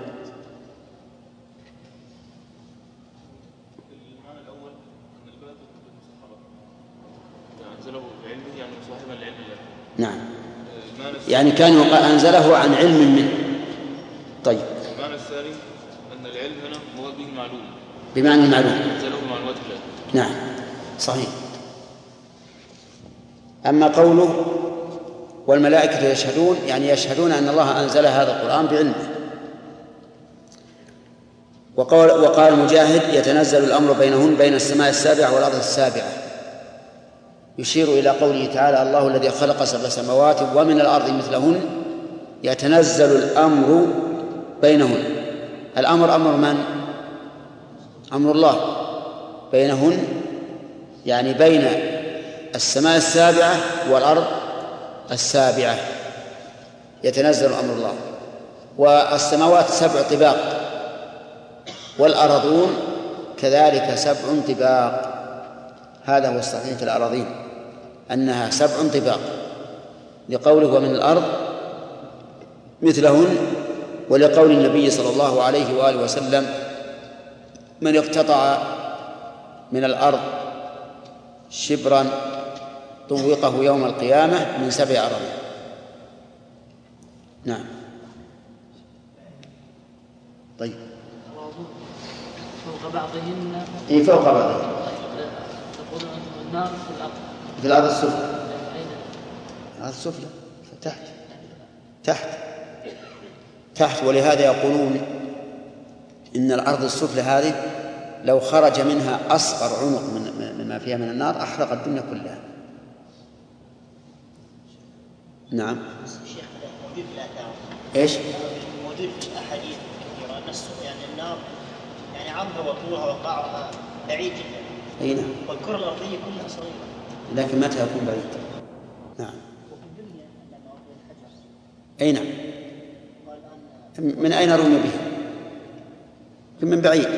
المعنى الأول أن البلد بالمصاحبة، أنزله بعلمه يعني مصاحبا لعلم الله. نعم، يعني كان أنزله عن علم منه. طيب، المعنى الثاني أن العلم هنا مراد به المعلوم، بمعنى المعلوم، أنزله بمعلومات الله. نعم صحيح. أما قوله والملائكة يشهدون، يعني يشهدون أن الله أنزل هذا القرآن بعلمه. وقال, وقال مجاهد يتنزل الأمر بينهن بين السماء السابعة والأرض السابعة، يشير إلى قوله تعالى الله الذي خلق سبع سماوات ومن الأرض مثلهن يتنزل الأمر بينهن. الأمر أمر من؟ أمر الله بينهن، يعني بين السماء السابعة والأرض السابعة يتنزل أمر الله. والسماوات سبع طباق والأرضون كذلك سبع طباق، هذا هو الصحيح في الأراضين أنها سبع طباق، لقوله ومن الأرض مثلهن، ولقول النبي صلى الله عليه وآله وسلم من اقتطع من الأرض شبرا طوقه يوم القيامة من سبع أراضين. نعم. طيب، فوق بعضهن إيه فوق بعضهن، تقولون النار في الأرض، في الأرض السفلى، الأرض السفلى تحت تحت تحت ولهذا يقولون إن الأرض السفلى هذه لو خرج منها أصغر عنق من مما فيها من النار أحرق الدنيا كلها. نعم. ايش؟ موجود في الاحاديث كثيره ان يعني النار يعني عرضها وطولها وقاعها بعيد جدا. اي نعم. والكره الارضيه كلها صغيره. لكن متى يكون بعيد؟ نعم. اي نعم. من اين رمي به؟ من بعيد.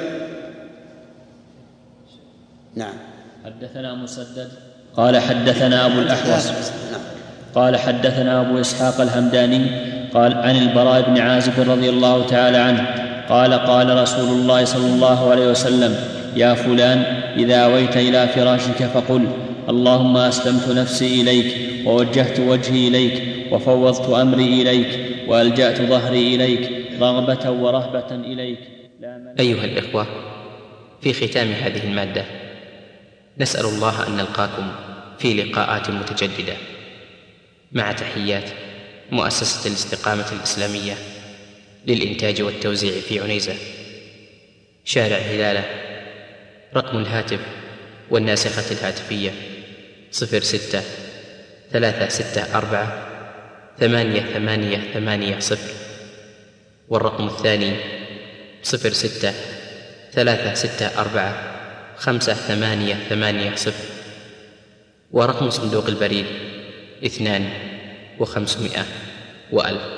نعم. حدثنا مسدد قال حدثنا ابو الاحوص قال حدثنا أبو إسحاق الهمداني قال عن البراء بن عازب رضي الله تعالى عنه قال قال رسول الله صلى الله عليه وسلم يا فلان إذا أويت إلى فراشك فقل اللهم أسلمت نفسي إليك ووجهت وجهي إليك وفوضت أمري إليك وألجأت ظهري إليك رغبة ورهبة إليك. أيها الإخوة، في ختام هذه المادة نسأل الله أن نلقاكم في لقاءات متجددة، مع تحيات مؤسسة الاستقامة الإسلامية للإنتاج والتوزيع في عنيزة، شارع هلالة. رقم الهاتف والناسخة الهاتفية صفر ستة ثلاثة ستة أربعة ثمانية ثمانية ثمانية صفر، والرقم الثاني صفر ستة ثلاثة ستة أربعة خمسة ثمانية ثمانية صفر، ورقم صندوق البريد اثنان وخمسمائة وألف.